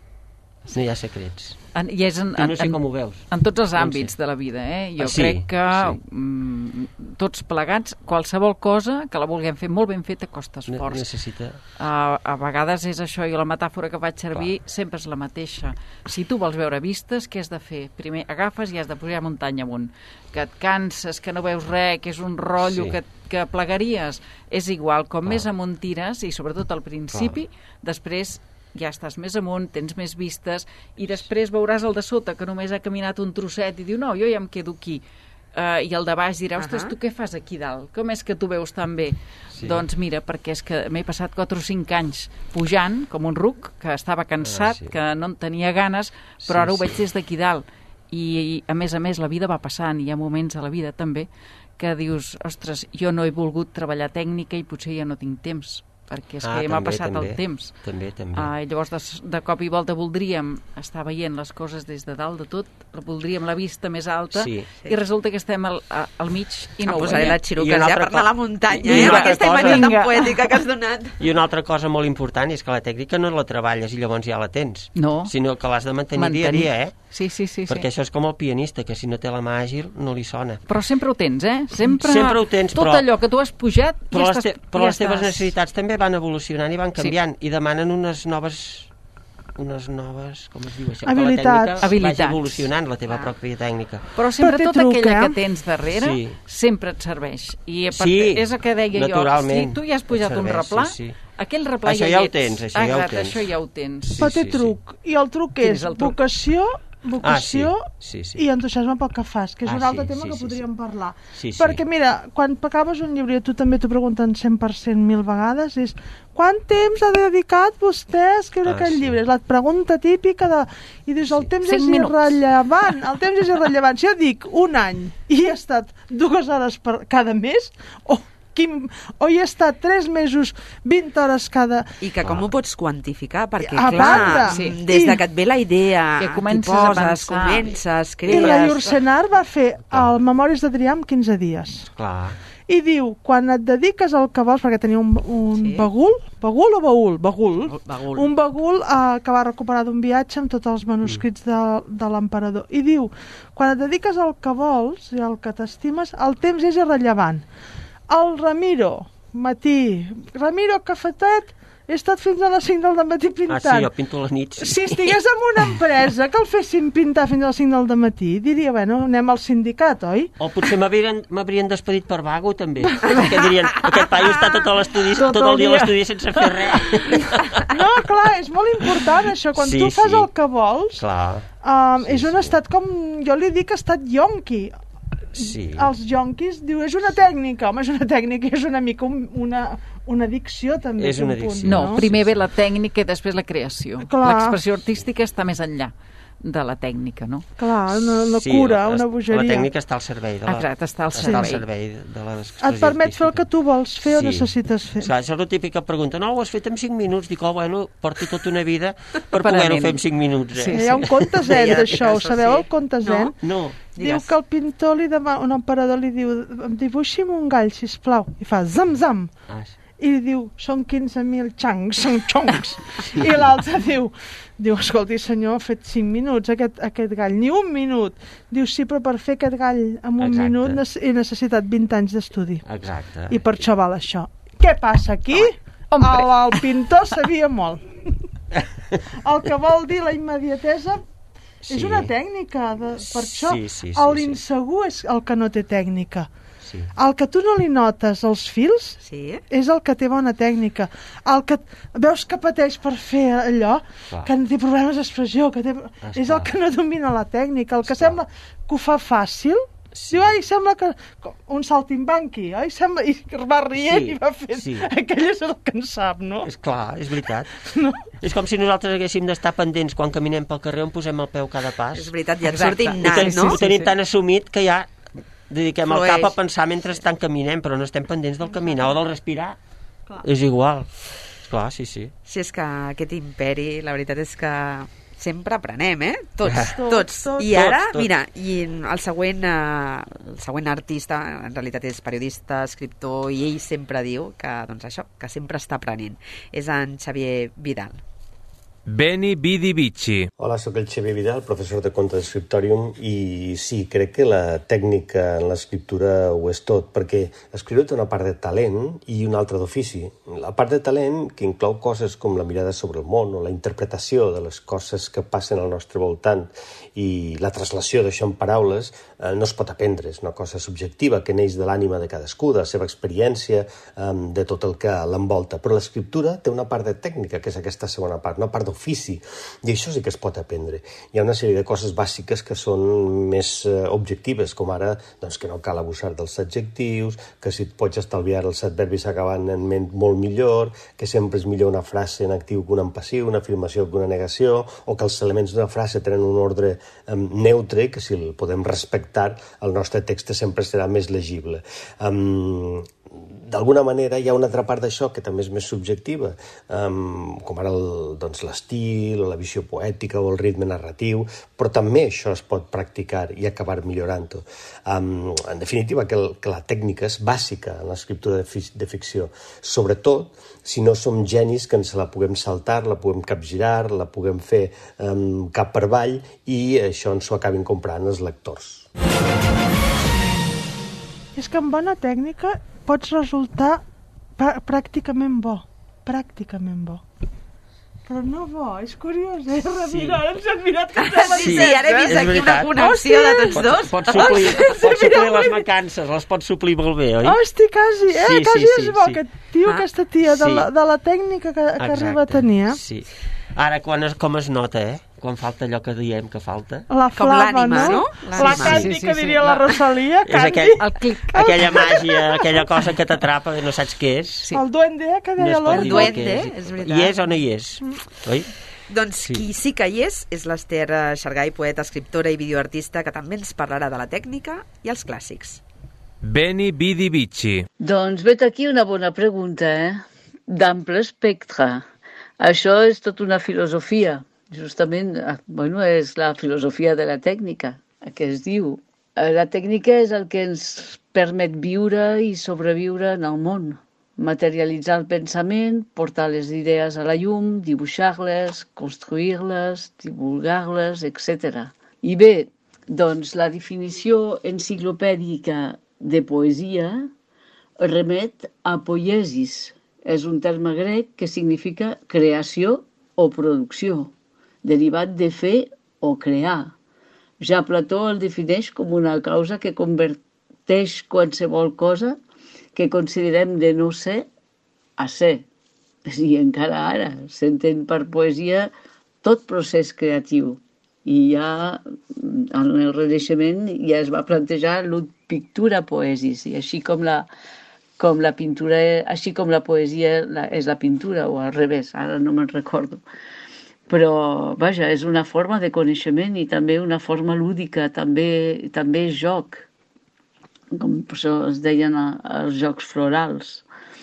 No hi ha secrets. En, I és en, Tu no sé en, com ho veus. en tots els No ho àmbits sé. de la vida, eh? Jo Ah, sí, crec que sí. mm, tots plegats, qualsevol cosa que la vulguem fer molt ben feta costa Ne- esforç. Necessita... A, a vegades és això, i la metàfora que vaig servir Clar. sempre és la mateixa. Si tu vols veure vistes, què has de fer? Primer agafes i has de pujar muntanya amunt. Que et canses, que no veus res, que és un rotllo, Sí. que, que plegaries. És igual, com Clar. més amunt tires, i sobretot al principi, després ja estàs més amunt, tens més vistes, i després veuràs el de sota, que només ha caminat un trosset, i diu, no, jo ja em quedo aquí. Uh, I el de baix dirà, ostres, Ahà. tu què fas aquí dalt? Com és que tu veus tan bé? Sí. Doncs mira, perquè és que m'he passat quatre o cinc anys pujant com un ruc, que estava cansat, Ah, sí. que no en tenia ganes, però Sí, ara ho sí. veig des d'aquí dalt. I, I, a més a més, la vida va passant, i hi ha moments a la vida també que dius, ostres, jo no he volgut treballar tècnica i potser ja no tinc temps, perquè és Ah, que ja m'ha també, passat també. el temps. També, també. Uh, llavors, de, de cop i volta voldríem estar veient les coses des de dalt de tot, voldríem la vista més alta, Sí. i resulta que estem al, a, al mig i Em no ho posaré veiem. les I xiruques una ja altra per anar a la co- muntanya, I eh, una amb altra aquesta cosa- imatge tan Vinga. poètica que has donat. I una altra cosa molt important és que la tècnica no la treballes i llavors ja la tens, No. sinó que l'has de mantenir, Mantenir. dia a dia, eh? Sí, sí, sí. Perquè sí. això és com el pianista, que si no té la mà àgil no li sona. Però sempre ho tens, eh? Sempre, Sempre ho tens, tot però- allò que tu has pujat, Però, ja les, estàs, te però ja les teves estàs... necessitats també van evolucionant i van Sí. canviant i demanen unes noves unes noves, com es diu això? Habilitats. Que la tècnica Habilitats. vagi evolucionant, la teva Ah. pròpia tècnica. Però sempre Però té tot truc, aquella eh? que tens darrere Sí. sempre et serveix. I a part, Sí, és el que deia naturalment, jo, si tu ja has pujat et un serveix, replà, sí, sí. aquell replà Això ja, ja hi ho ets. tens, això ja ho Exacte, tens. això ja ho tens. Sí, Però té sí, sí. truc. I el truc Quin és, és el truc? vocació, vocació Ah, sí, sí, sí. i entusiasme pel que fas, que és Ah, un altre sí, tema sí, que sí, podríem sí. parlar. Sí, sí. Perquè mira, quan acabes un llibre i a tu també t'ho pregunten cent per cent mil vegades, és quant temps ha dedicat vostè a escriure Ah, aquest sí. llibre? És la pregunta típica de... I dius, el Sí. temps Cinc és minuts. irrellevant, el temps és irrellevant. Si jo dic un any i he estat dues hores per cada mes, o, quin, o he estat tres mesos, vint hores cada... I que com ho pots quantificar? Perquè, A clar, banda, sí. i- des de que et ve la idea, Que t'hi comences a poses, pensar. comences, I crees... la Llurcenar va fer el Memòries d'Adrià en quinze dies. Clar. I diu, quan et dediques al que vols, perquè tenia un, un Sí. bagul, bagul o baül? Bagul. Bagul. Un bagul eh, que va recuperar d'un viatge amb tots els manuscrits de, de l'emperador. I diu, quan et dediques al que vols i al que t'estimes, el temps és irrellevant. El Ramiro, matí, Ramiro, cafetet, he estat fins a les cinc del matí Ah, pintant. sí, jo pinto les nits. Si estigués en una empresa que el fessin pintar fins a les cinc del matí, diria, bueno, anem al sindicat, oi? O potser m'haurien m'haurien despedit per vago, també. Perquè dirien, aquest paio està tot, a l'estudi, Tot tot el el dia a dia. l'estudi sense fer res. No, clar, és molt important això. Quan Sí, tu fas sí. el que vols, Clar, um, Sí, és un sí. estat com... Jo li dic estat yonqui. sí. Els yonquis diu, és una tècnica. Home, és una tècnica, és una mica un, una, una addicció, també. És té un una punt, addicció. No, no? primer Sí, sí. ve la tècnica i després la creació. Clar. L'expressió artística està més enllà de la tècnica, no? Clar, una, una Sí, cura, la- una bogeria. La tècnica està al servei. De la, Exacte, està al Està al servei. servei de l'expressió Et permet fer el que tu vols fer o Sí. necessites fer. Clar, això és la típica pregunta. No, ho has fet en cinc minuts. Dic, oh, bueno, porto tota una vida per Parament. poder-ho fer en cinc minuts. Eh? Sí, Hi ha un conte zen Ja, d'això, ho això sabeu, sí. el conte zen? No. Diu Digues. que el pintor li demana, un emperador li diu, dibuixi'm un gall, sisplau, i fa zam zam, Ah, sí. i li diu, són quinze mil xangs, són xongs, i l'altre diu, diu, escolti senyor, ha fet cinc minuts aquest, aquest gall, ni un minut, diu, sí, però per fer aquest gall en un Exacte. minut nec- he necessitat vint anys d'estudi, Exacte. i per això val això. Què passa aquí? Hombre. El, el pintor sabia molt. El que vol dir la immediatesa Sí. és una tècnica. De, per això, Sí, sí, sí, l'insegur és el que no té tècnica. Sí. El que tu no li notes els fils Sí. és el que té bona tècnica. El que veus que pateix per fer allò, Clar. que té problemes d'expressió, que té... Esclar. és el que no domina la tècnica. El que Esclar. sembla que ho fa fàcil, Sí. diu, ai, sembla que... un saltimbanqui, ai, sembla... I va rient Sí, i va fent... sí. Aquell és el que en sap, no? És clar, és veritat. No. És com si nosaltres haguéssim d'estar pendents quan caminem pel carrer on posem el peu cada pas. És veritat, ja et Exacte. surt Ho innat, tenim, no? ho tenim tan assumit que ja dediquem el Flueix. cap a pensar mentre estan caminem, però no estem pendents del caminar o del respirar. Clar. És igual. Clar, sí, sí. Si és que aquest imperi, la veritat és que sempre aprenem, eh? Tots, Tots, tots. tots. I ara, Tots, tots. mira, i el següent, eh, el següent artista, en realitat és periodista, escriptor, i ell sempre diu que, doncs això, que sempre està aprenent. És en Xavier Vidal. Beni Bidi Bici. Hola, sóc el Xavier Vidal, professor de conte d'Escriptòrium, i sí, crec que la tècnica en l'escriptura ho és tot, perquè escriure té una part de talent i una altra d'ofici. La part de talent, que inclou coses com la mirada sobre el món o la interpretació de les coses que passen al nostre voltant i la traslació d'això en paraules, eh, no es pot aprendre, és una cosa subjectiva que neix de l'ànima de cadascú, de la seva experiència, eh, de tot el que l'envolta. Però l'escriptura té una part de tècnica, que és aquesta segona part, una part d'ofici, i això sí que es pot aprendre. Hi ha una sèrie de coses bàsiques que són més eh, objectives, com ara doncs, que no cal abusar dels adjectius, que si et pots estalviar els adverbis acabant en ment molt millor, que sempre és millor una frase en actiu que una en passiu, una afirmació que una negació, o que els elements d'una frase tenen un ordre um, neutre, que si el podem respectar, el nostre text sempre serà més legible. Um, D'alguna manera hi ha una altra part d'això que també és més subjectiva, um, com ara el, doncs, l'estil, o la visió poètica o el ritme narratiu, però també això es pot practicar i acabar millorant-ho. Um, en definitiva, que, el, que la tècnica és bàsica en l'escriptura de, fi, de ficció, sobretot si no som genis que ens la puguem saltar, la puguem capgirar, la puguem fer um, cap per avall i això ens ho acabin comprant els lectors. És que amb bona tècnica pots resultar prà pràcticament bo. Pràcticament bo. Però no bo, és curiós, eh? Sí. Mira, ens hem mirat que Sí, sí, ara he vist és aquí una veritat. connexió de tots Pots, dos. pots suplir, pots suplir les mancances, les pots suplir molt bé, oi? Hosti, quasi, eh? Sí, quasi sí, és sí, bo, sí. que tio, Ah. aquesta tia, de, Sí. la, de la tècnica que, que arriba a tenir, eh? Sí. Ara, quan es, com es nota, eh? Quan falta allò que diem que falta. La Com flama, l'ànima, no? no? La L'ànima. Candy, Sí, sí, que sí. diria la La- Rosalia, És Candy. aquell, El clic. aquella màgia, aquella cosa que t'atrapa i no saps què és. Sí. El duende, eh, que No deia es pot l'Or. dir duende, què és. és veritat. Hi és o no hi és? Oi? Doncs Sí. qui sí que hi és és l'Ester Xargai, poeta, escriptora i videoartista, que també ens parlarà de la tècnica i els clàssics. Beni Bidi Bici. Doncs vet aquí una bona pregunta, eh? D'ample espectre. Això és tota una filosofia. Justament, eh, bueno, és la filosofia de la tècnica, que es diu. Eh, La tècnica és el que ens permet viure i sobreviure en el món. Materialitzar el pensament, portar les idees a la llum, dibuixar-les, construir-les, divulgar-les, etcètera. I bé, doncs la definició enciclopèdica de poesia remet a poiesis. És un terme grec que significa creació o producció, derivat de fer o crear. Ja Plató el defineix com una causa que converteix qualsevol cosa que considerem de no ser a ser. I encara ara s'entén per poesia tot procés creatiu. I ja en el Renaixement ja es va plantejar l'ut pictura poesis, i així com la, com la pintura, així com la poesia la, és la pintura, o al revés, ara no me'n recordo. Però, vaja, és una forma de coneixement i també una forma lúdica, també, també és joc, com per això es deien els jocs florals.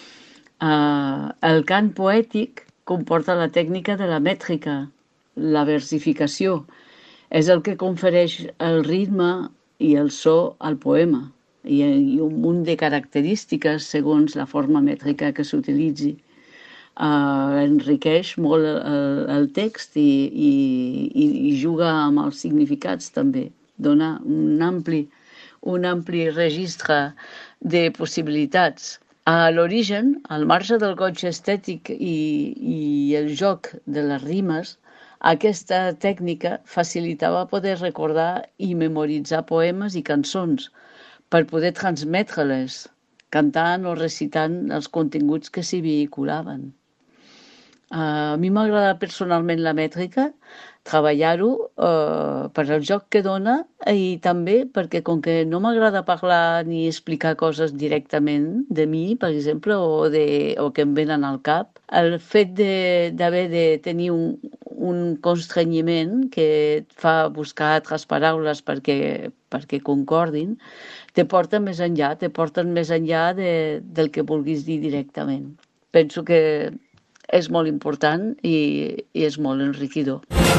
Uh, el cant poètic comporta la tècnica de la mètrica, la versificació. És el que confereix el ritme i el so al poema, i, i un munt de característiques segons la forma mètrica que s'utilitzi. Uh, enriqueix molt el, el text i, i, i juga amb els significats també. Dona un ampli, un ampli registre de possibilitats. A l'origen, al marge del goig estètic i, i el joc de les rimes, aquesta tècnica facilitava poder recordar i memoritzar poemes i cançons per poder transmetre-les, cantant o recitant els continguts que s'hi vehiculaven. A mi m'agrada personalment la mètrica, treballar-ho eh, per al joc que dona i també perquè com que no m'agrada parlar ni explicar coses directament de mi, per exemple, o, de, o que em venen al cap, el fet d'haver de, de tenir un, un constrenyiment que et fa buscar altres paraules perquè, perquè concordin, te porta més enllà, te porten més enllà de, del que vulguis dir directament. Penso que és molt important i, i és molt enriquidor.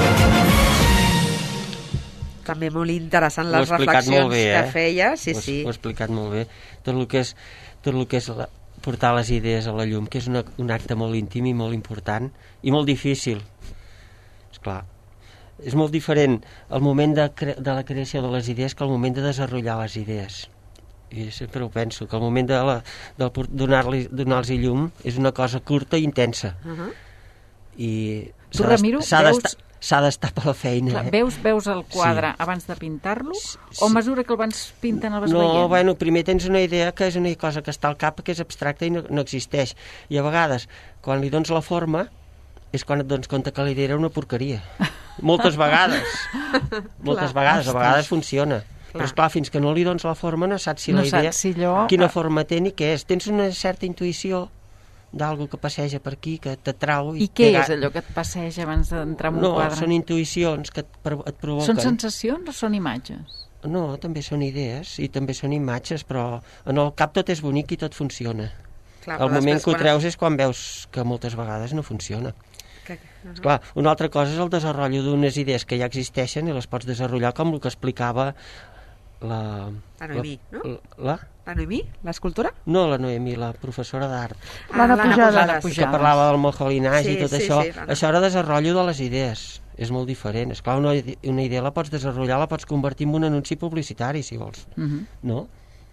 També molt interessant les reflexions bé, eh? que feia. Sí, ho, sí. Ho he explicat molt bé. Tot el que és, tot el que és la, portar les idees a la llum, que és una, un acte molt íntim i molt important i molt difícil. Esclar, és molt diferent el moment de, cre de la creació de les idees que el moment de desenvolupar les idees. I sempre ho penso, que el moment de, la, de donar-los donar llum és una cosa curta i intensa. Uh -huh. I tu, Ramiro, s'ha d'estar per la feina. Clar, eh? veus, veus el quadre sí. abans de pintar-lo? Sí. O a mesura que el vas pintant el vas no, veient? No, bueno, primer tens una idea que és una cosa que està al cap, que és abstracta i no, no existeix. I a vegades, quan li dones la forma, és quan et dones compte que la idea era una porqueria. Moltes vegades. Moltes Clar, vegades, ostres. a vegades funciona. Clar. Però esclar, fins que no li dones la forma no saps si no la idea, saps si allò... quina forma té ni què és. Tens una certa intuïció d'algú que passeja per aquí, que t'atrau. I, I què és allò que et passeja abans d'entrar en un no, quadre? No, són intuïcions que et, et provoquen. Són sensacions o són imatges? No, també són idees i també són imatges, però en el cap tot és bonic i tot funciona. Clar, el moment que ho treus és quan veus que moltes vegades no funciona. Que... Uh -huh. Clar, una altra cosa és el desenvolupament d'unes idees que ja existeixen i les pots desenvolupar com el que explicava la... La Noemí, la, no? La? La Noemí? L'escultora? No, la Noemí, la professora d'art. Ah, l'Anna Pujades. Que parlava del mojolinage sí, i tot sí, això. Sí, això era desenvolupament de les idees. És molt diferent. Esclar, una, una idea la pots desenvolupar, la pots convertir en un anunci publicitari, si vols. Uh -huh. No?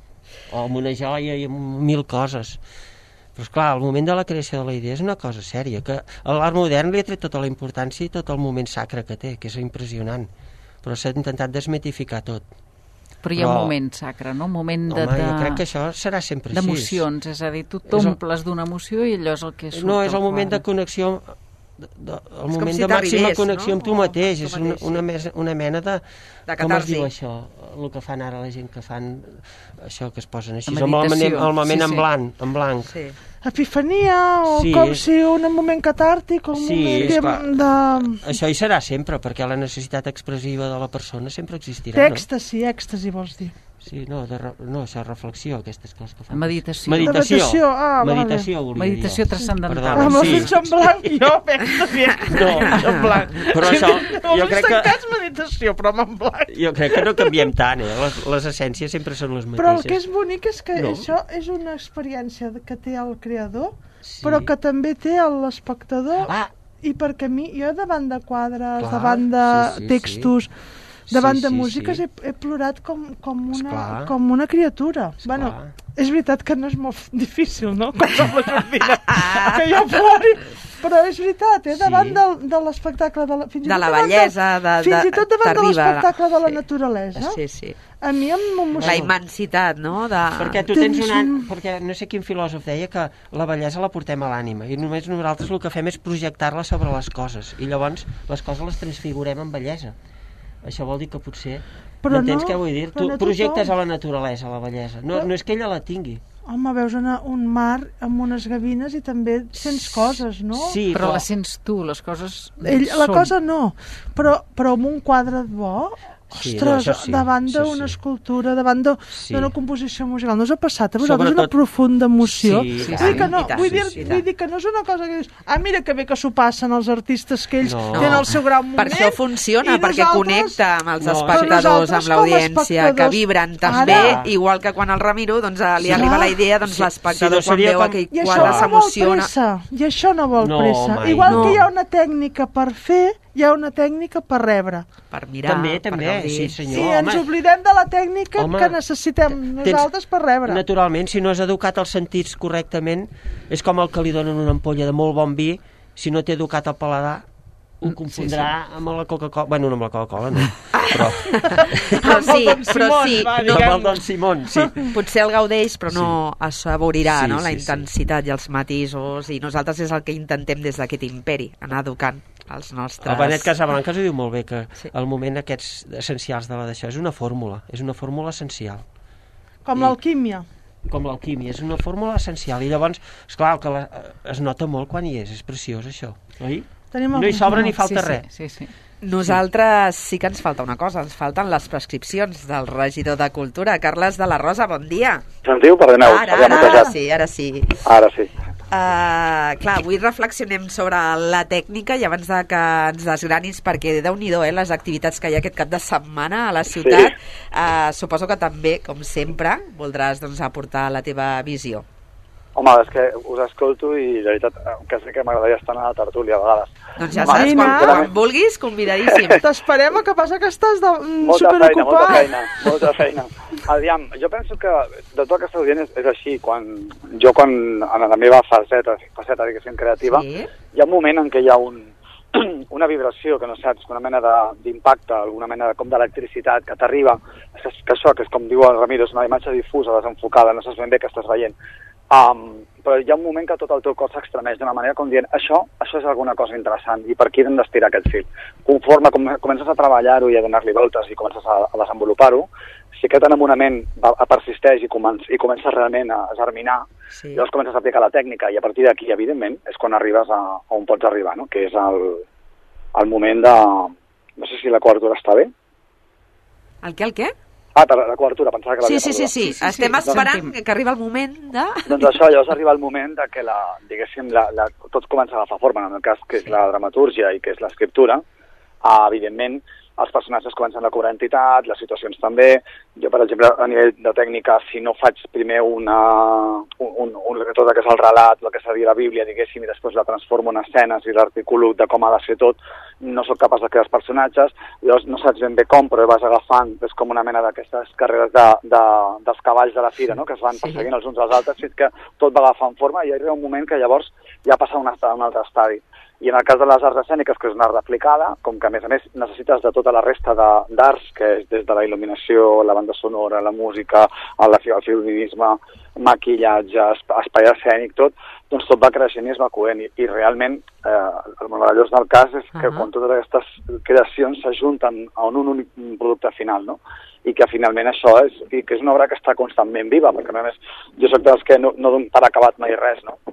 O en una joia i en mil coses. Però, esclar, el moment de la creació de la idea és una cosa sèria, que a l'art modern li ha tret tota la importància i tot el moment sacre que té, que és impressionant. Però s'ha intentat desmitificar tot. Però hi ha Però... un moment sacre, no? Un moment de... Home, jo crec que això serà sempre així. D'emocions, és a dir, tu t'omples d'una emoció i allò és el que surt. No, és el moment de connexió, de, de, el moment si de màxima connexió no? amb tu mateix, oh, és una, una, mes, una mena de... de com es diu això? El que fan ara la gent que fan això, que es posen així, el moment, el moment sí, en sí. blanc, en blanc. Sí. Epifania, o sí, com si un moment catàrtic, o un sí, moment de, de... Això hi serà sempre, perquè la necessitat expressiva de la persona sempre existirà. D'èxtasi, no? èxtasi vols dir. Sí, no, de, no, això és reflexió, aquestes coses que fan. Meditació. Meditació, Meditació, ah, Meditació, vale. Meditació transcendental. Ah, m'has sí. dit en blanc, jo, èxtasi, no, en blanc. Però sí, això, jo crec que... tancats meditació, però en blanc. Jo crec que no canviem tant, eh? Les, les essències sempre són les mateixes. Però el que és bonic és que no. això és una experiència que té el creador, sí. però que també té l'espectador, ah. i perquè a mi, jo davant de quadres, Clar, davant de sí, sí, textos... Sí. davant sí, de sí, músiques sí. He, he plorat com, com, una, Esclar. com una criatura. Esclar. Bueno, és veritat que no és molt difícil, no? Com som la Jordina, que jo plori. Però és veritat, eh? Davant sí. de, de l'espectacle de la... Fins de la bellesa, de, de, fins i tot davant de l'espectacle de la sí. naturalesa. Sí, sí. A mi m'emociona. La immensitat, no? De... Perquè tu tens una... Perquè no sé quin filòsof deia que la bellesa la portem a l'ànima i només nosaltres el que fem és projectar-la sobre les coses i llavors les coses les transfigurem en bellesa. Això vol dir que potser... Però M'entens no, què vull dir? Tu no projectes tothom. a la naturalesa, la bellesa. No, però... no és que ella la tingui. Home, veus una, un mar amb unes gavines i també sents coses, no? Sí, però, però... les sents tu, les coses Ell, són. La cosa no, però, però amb un quadre bo... Sí, Ostres, no, sí, davant d'una sí. escultura, davant d'una sí. composició musical, no us ha passat a vosaltres Sobretot... una profunda emoció? Sí, sí, vull, que no, tant, vull, dir, sí, sí, vull dir que no és una cosa que dius, ah, mira que bé que s'ho passen els artistes, que ells no. tenen el seu gran moment. Per això funciona, perquè connecta amb els no, espectadors, amb l'audiència, que vibren també, ara... igual que quan el Ramiro doncs, li sí. arriba la idea, doncs sí. l'espectador sí, quan veu com... aquell I quadre no s'emociona. I això no vol no, pressa. Mai. Igual no. que hi ha una tècnica per fer hi ha una tècnica per rebre. Per mirar, també, també, per gaudir. sí senyor. Sí, home. ens oblidem de la tècnica Home, que necessitem nosaltres per rebre. Naturalment, si no has educat els sentits correctament, és com el que li donen una ampolla de molt bon vi, si no té educat el paladar, ho confondrà sí, sí. amb la Coca-Cola. Bueno, no amb la Coca-Cola, no. Però, però sí, però sí. No, amb el Don Simón, sí. Potser el gaudeix, però no sí. assavorirà sí, no? la sí, intensitat sí. i els matisos, i nosaltres és el que intentem des d'aquest imperi, anar educant els nostres... El Benet Casablancas ho diu molt bé, que sí. el moment aquests essencials de la d'això és una fórmula, és una fórmula essencial. Com l'alquímia. Com l'alquímia, és una fórmula essencial, i llavors, esclar, que la, es nota molt quan hi és, és preciós això, oi? Tenim no hi sobra ni falta sí, res. Sí, sí, sí. Nosaltres sí que ens falta una cosa, ens falten les prescripcions del regidor de Cultura. Carles de la Rosa, bon dia. Sentiu? Perdoneu. Ara, ara, ara sí, ara sí. Ara sí. Uh, clar, avui reflexionem sobre la tècnica i abans de que ens desgranis, perquè déu-n'hi-do, eh, les activitats que hi ha aquest cap de setmana a la ciutat, sí. uh, suposo que també, com sempre, voldràs doncs, aportar la teva visió. Home, és que us escolto i de veritat que sé que m'agradaria estar a la tertúlia a vegades. Doncs ja saps, quan, quan vulguis, convidadíssim. T'esperem, el que passa que estàs de, molta superocupat. Feina, molta feina, molta feina. Aviam, jo penso que de tot el que esteu dient és, és així. Quan, jo quan en la meva faceta, faceta diguéssim, creativa, sí. Hi ha un moment en què hi ha un, una vibració que no saps, una mena d'impacte, alguna mena de, com d'electricitat que t'arriba, que, que això, que és com diu el Ramiro, és una imatge difusa, desenfocada, no saps ben bé què estàs veient. Um, però hi ha un moment que tot el teu cos s'extremeix d'una manera com dient això, això és alguna cosa interessant i per aquí hem d'estirar aquest fil. Conforme com, comences a treballar-ho i a donar-li voltes i comences a, a desenvolupar-ho, si aquest enamorament va, a persisteix i, comença, i comença realment a germinar, sí. Llavors comences a aplicar la tècnica i a partir d'aquí, evidentment, és quan arribes a, a on pots arribar, no? Que és el, el moment de... No sé si la cobertura està bé. El què, el què? Ah, per la cobertura, pensava que l'havia sí, sí, sí, sí, sí, estem sí, esperant doncs, que arriba el moment de... Doncs això, llavors arriba el moment de que la, diguéssim, la, la, tot comença a agafar forma, en el cas que és la dramatúrgia i que és l'escriptura, ah, evidentment, els personatges comencen a cobrar entitat, les situacions també. Jo, per exemple, a nivell de tècnica, si no faig primer una, un, un, un, tot el que és el relat, el que seria la Bíblia, diguéssim, i després la transformo en escenes i l'articulo de com ha de ser tot, no sóc capaç de crear els personatges, llavors no saps ben bé com, però vas agafant, és com una mena d'aquestes carreres de, de, dels cavalls de la fira, no?, que es van perseguint els uns als altres, fins que tot va agafant forma i arriba un moment que llavors ja passa a un, un altre estadi. I en el cas de les arts escèniques, que és una art aplicada, com que a més a més necessites de tota la resta d'arts, que és des de la il·luminació, la banda sonora, la música, el, el figurinisme, maquillatge, espai escènic, tot, doncs tot va creixent i es va coent. I, i realment, eh, el meravellós del cas és que uh -huh. quan totes aquestes creacions s'ajunten a un únic producte final, no? I que finalment això és, i que és una obra que està constantment viva, perquè a més jo soc dels que no, no dono per acabat mai res, no?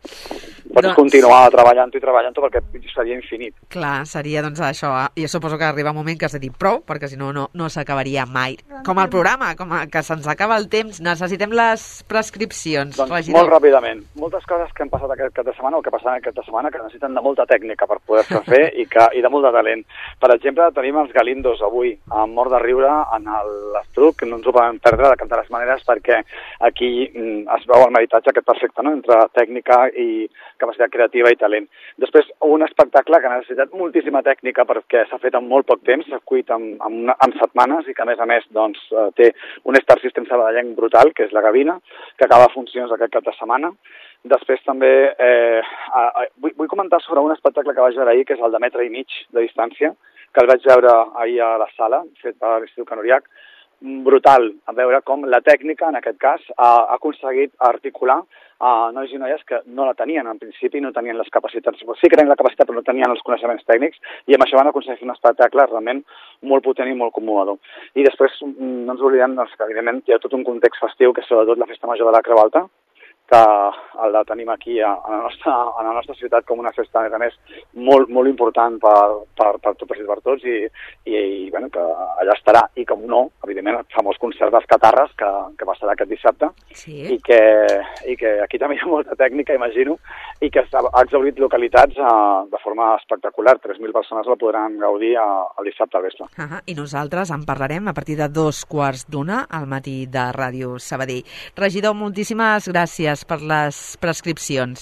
Pots doncs... continuar treballant-ho i treballant-ho perquè seria infinit. Clar, seria doncs això. Jo suposo que arriba un moment que has de dir prou, perquè si no, no, no s'acabaria mai. Com el programa, com a, que se'ns acaba el temps, necessitem les prescripcions. Doncs regidor. Molt ràpidament. Moltes coses que han passat aquest cap de setmana o que passaran aquest cap de setmana que necessiten de molta tècnica per poder-se fer i, que, i de molt de talent. Per exemple, tenim els Galindos avui, amb Mort de Riure, en l'Estruc, que no ens ho podem perdre de cap de les maneres perquè aquí mm, es veu el meritatge aquest perfecte, no?, entre tècnica i capacitat creativa i talent. Després, un espectacle que ha necessitat moltíssima tècnica perquè s'ha fet en molt poc temps, s'ha cuit en, en, en setmanes i que, a més a més, doncs, té un Star System sabadellenc brutal, que és la Gavina, que acaba funcions aquest cap de setmana. Després també eh, eh, vull, vull comentar sobre un espectacle que vaig veure ahir, que és el de metre i mig de distància, que el vaig veure ahir a la sala, fet per l'Institut Canoriac. Brutal, a veure com la tècnica, en aquest cas, ha, ha aconseguit articular a nois i noies que no la tenien en principi, no tenien les capacitats, sí que tenien la capacitat però no tenien els coneixements tècnics i amb això van aconseguir fer un espectacle realment molt potent i molt commovedor. I després no ens oblidem doncs, que evidentment hi ha tot un context festiu que és sobretot la Festa Major de la Creu Alta, que la tenim aquí a, a, la nostra, a la nostra ciutat com una festa, a més a més, molt, molt important per, per, per tots i per tots i, i, i bueno, que allà estarà. I com no, evidentment, el famós concert dels Catarres, que, que passarà aquest dissabte, sí. i, que, i que aquí també hi ha molta tècnica, imagino, i que ha exhaurit localitats uh, de forma espectacular. tres mil persones la podran gaudir uh, el dissabte al vespre. Uh -huh. I nosaltres en parlarem a partir de dos quarts d'una al matí de Ràdio Sabadell. Regidor, moltíssimes gràcies per les prescripcions.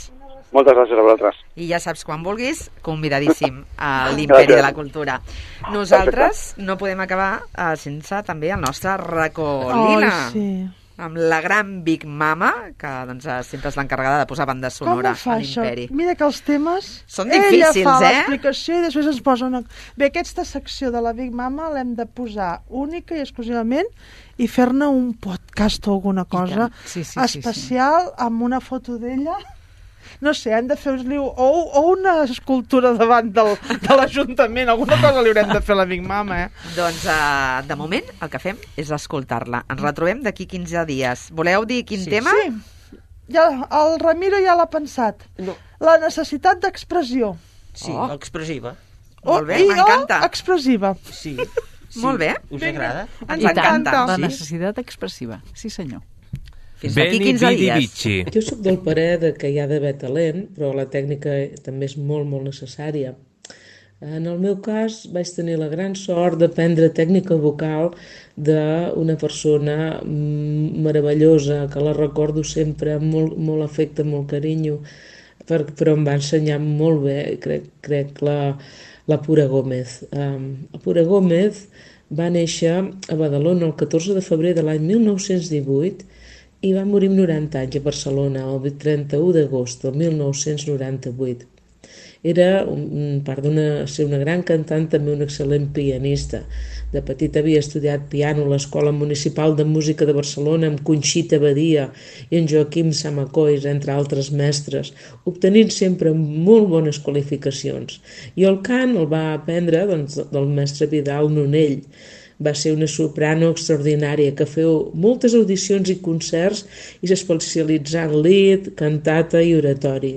Moltes gràcies a vosaltres. I ja saps, quan vulguis, convidadíssim a l'Imperi de la Cultura. Nosaltres no podem acabar uh, sense també el nostre racó Lila. Oh, sí. Amb la gran Big Mama, que doncs, sempre és l'encarregada de posar banda sonora a l'Imperi. Mira que els temes... Són difícils, ella fa eh? l'explicació i després ens posa una... Bé, aquesta secció de la Big Mama l'hem de posar única i exclusivament i fer-ne un podcast o alguna cosa sí, sí, especial sí, sí. amb una foto d'ella. No sé, hem de fer-li o, o una escultura davant del, de l'Ajuntament, alguna cosa li haurem de fer a la Big Mama, eh? Doncs, uh, de moment, el que fem és escoltar-la. Ens retrobem d'aquí quinze dies. Voleu dir quin sí, tema? Sí, ja, el Ramiro ja l'ha pensat. No. La necessitat d'expressió. Sí, oh. expressiva. Oh, Molt bé, i m'encanta. expressiva. Sí. sí. Molt bé. Us agrada? Ens encanta. La Sí. necessitat expressiva, sí senyor. Fins d'aquí quinze dies. Jo sóc del parer de que hi ha d'haver talent, però la tècnica també és molt, molt necessària. En el meu cas vaig tenir la gran sort d'aprendre tècnica vocal d'una persona meravellosa, que la recordo sempre amb molt, molt afecte, molt carinyo, però em va ensenyar molt bé, crec, crec la, la Pura Gómez. La Pura Gómez va néixer a Badalona el catorze de febrer de l'any mil nou-cents divuit i va morir amb noranta anys a Barcelona el trenta-u d'agost del mil nou-cents noranta-vuit. Era, un, part d'una ser una gran cantant, també un excel·lent pianista. De petita havia estudiat piano a l'Escola Municipal de Música de Barcelona amb Conxita Badia i en Joaquim Samacois, entre altres mestres, obtenint sempre molt bones qualificacions. I el cant el va aprendre doncs, del mestre Vidal Nonell. Va ser una soprano extraordinària que feu moltes audicions i concerts i s'especialitzà en lied, cantata i oratori.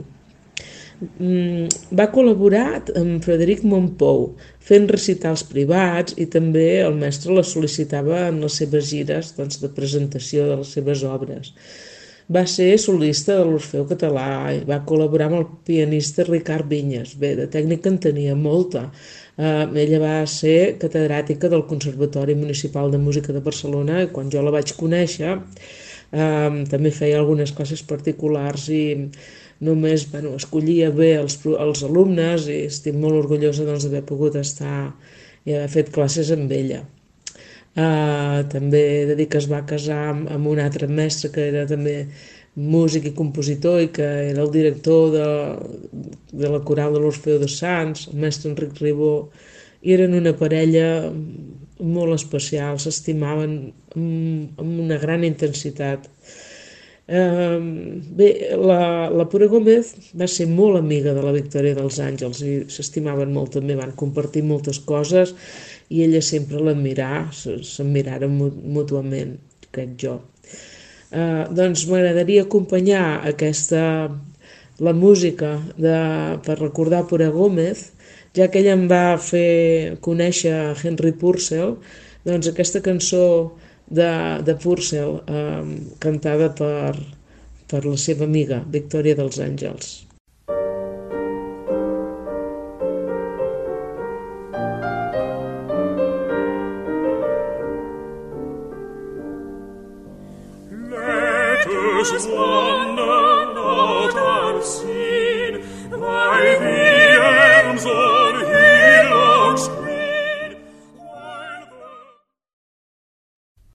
Va col·laborar amb Frederic Montpou, fent recitals privats i també el mestre la sol·licitava en les seves gires doncs, de presentació de les seves obres. Va ser solista de l'Orfeu Català i va col·laborar amb el pianista Ricard Vinyes. Bé, de tècnica en tenia molta. Uh, ella va ser catedràtica del Conservatori Municipal de Música de Barcelona i quan jo la vaig conèixer uh, també feia algunes classes particulars i només bueno, escollia bé els, els alumnes i estic molt orgullosa doncs, d'haver pogut estar i haver fet classes amb ella. Uh, també de dir que es va casar amb, amb un altre mestre que era també músic i compositor i que era el director de, de la coral de l'Orfeu de Sants, el mestre Enric Ribó, i eren una parella molt especial, s'estimaven amb, amb una gran intensitat. Eh, bé, la, la Pura Gómez va ser molt amiga de la Victòria dels Àngels i s'estimaven molt també, van compartir moltes coses i ella sempre l'admirà, s'admiraren mútuament, crec jo. Uh, doncs m'agradaria acompanyar aquesta, la música de, per recordar Pura Gómez, ja que ella em va fer conèixer a Henry Purcell, doncs aquesta cançó de, de Purcell uh, cantada per, per la seva amiga Victòria dels Àngels. Let us wonder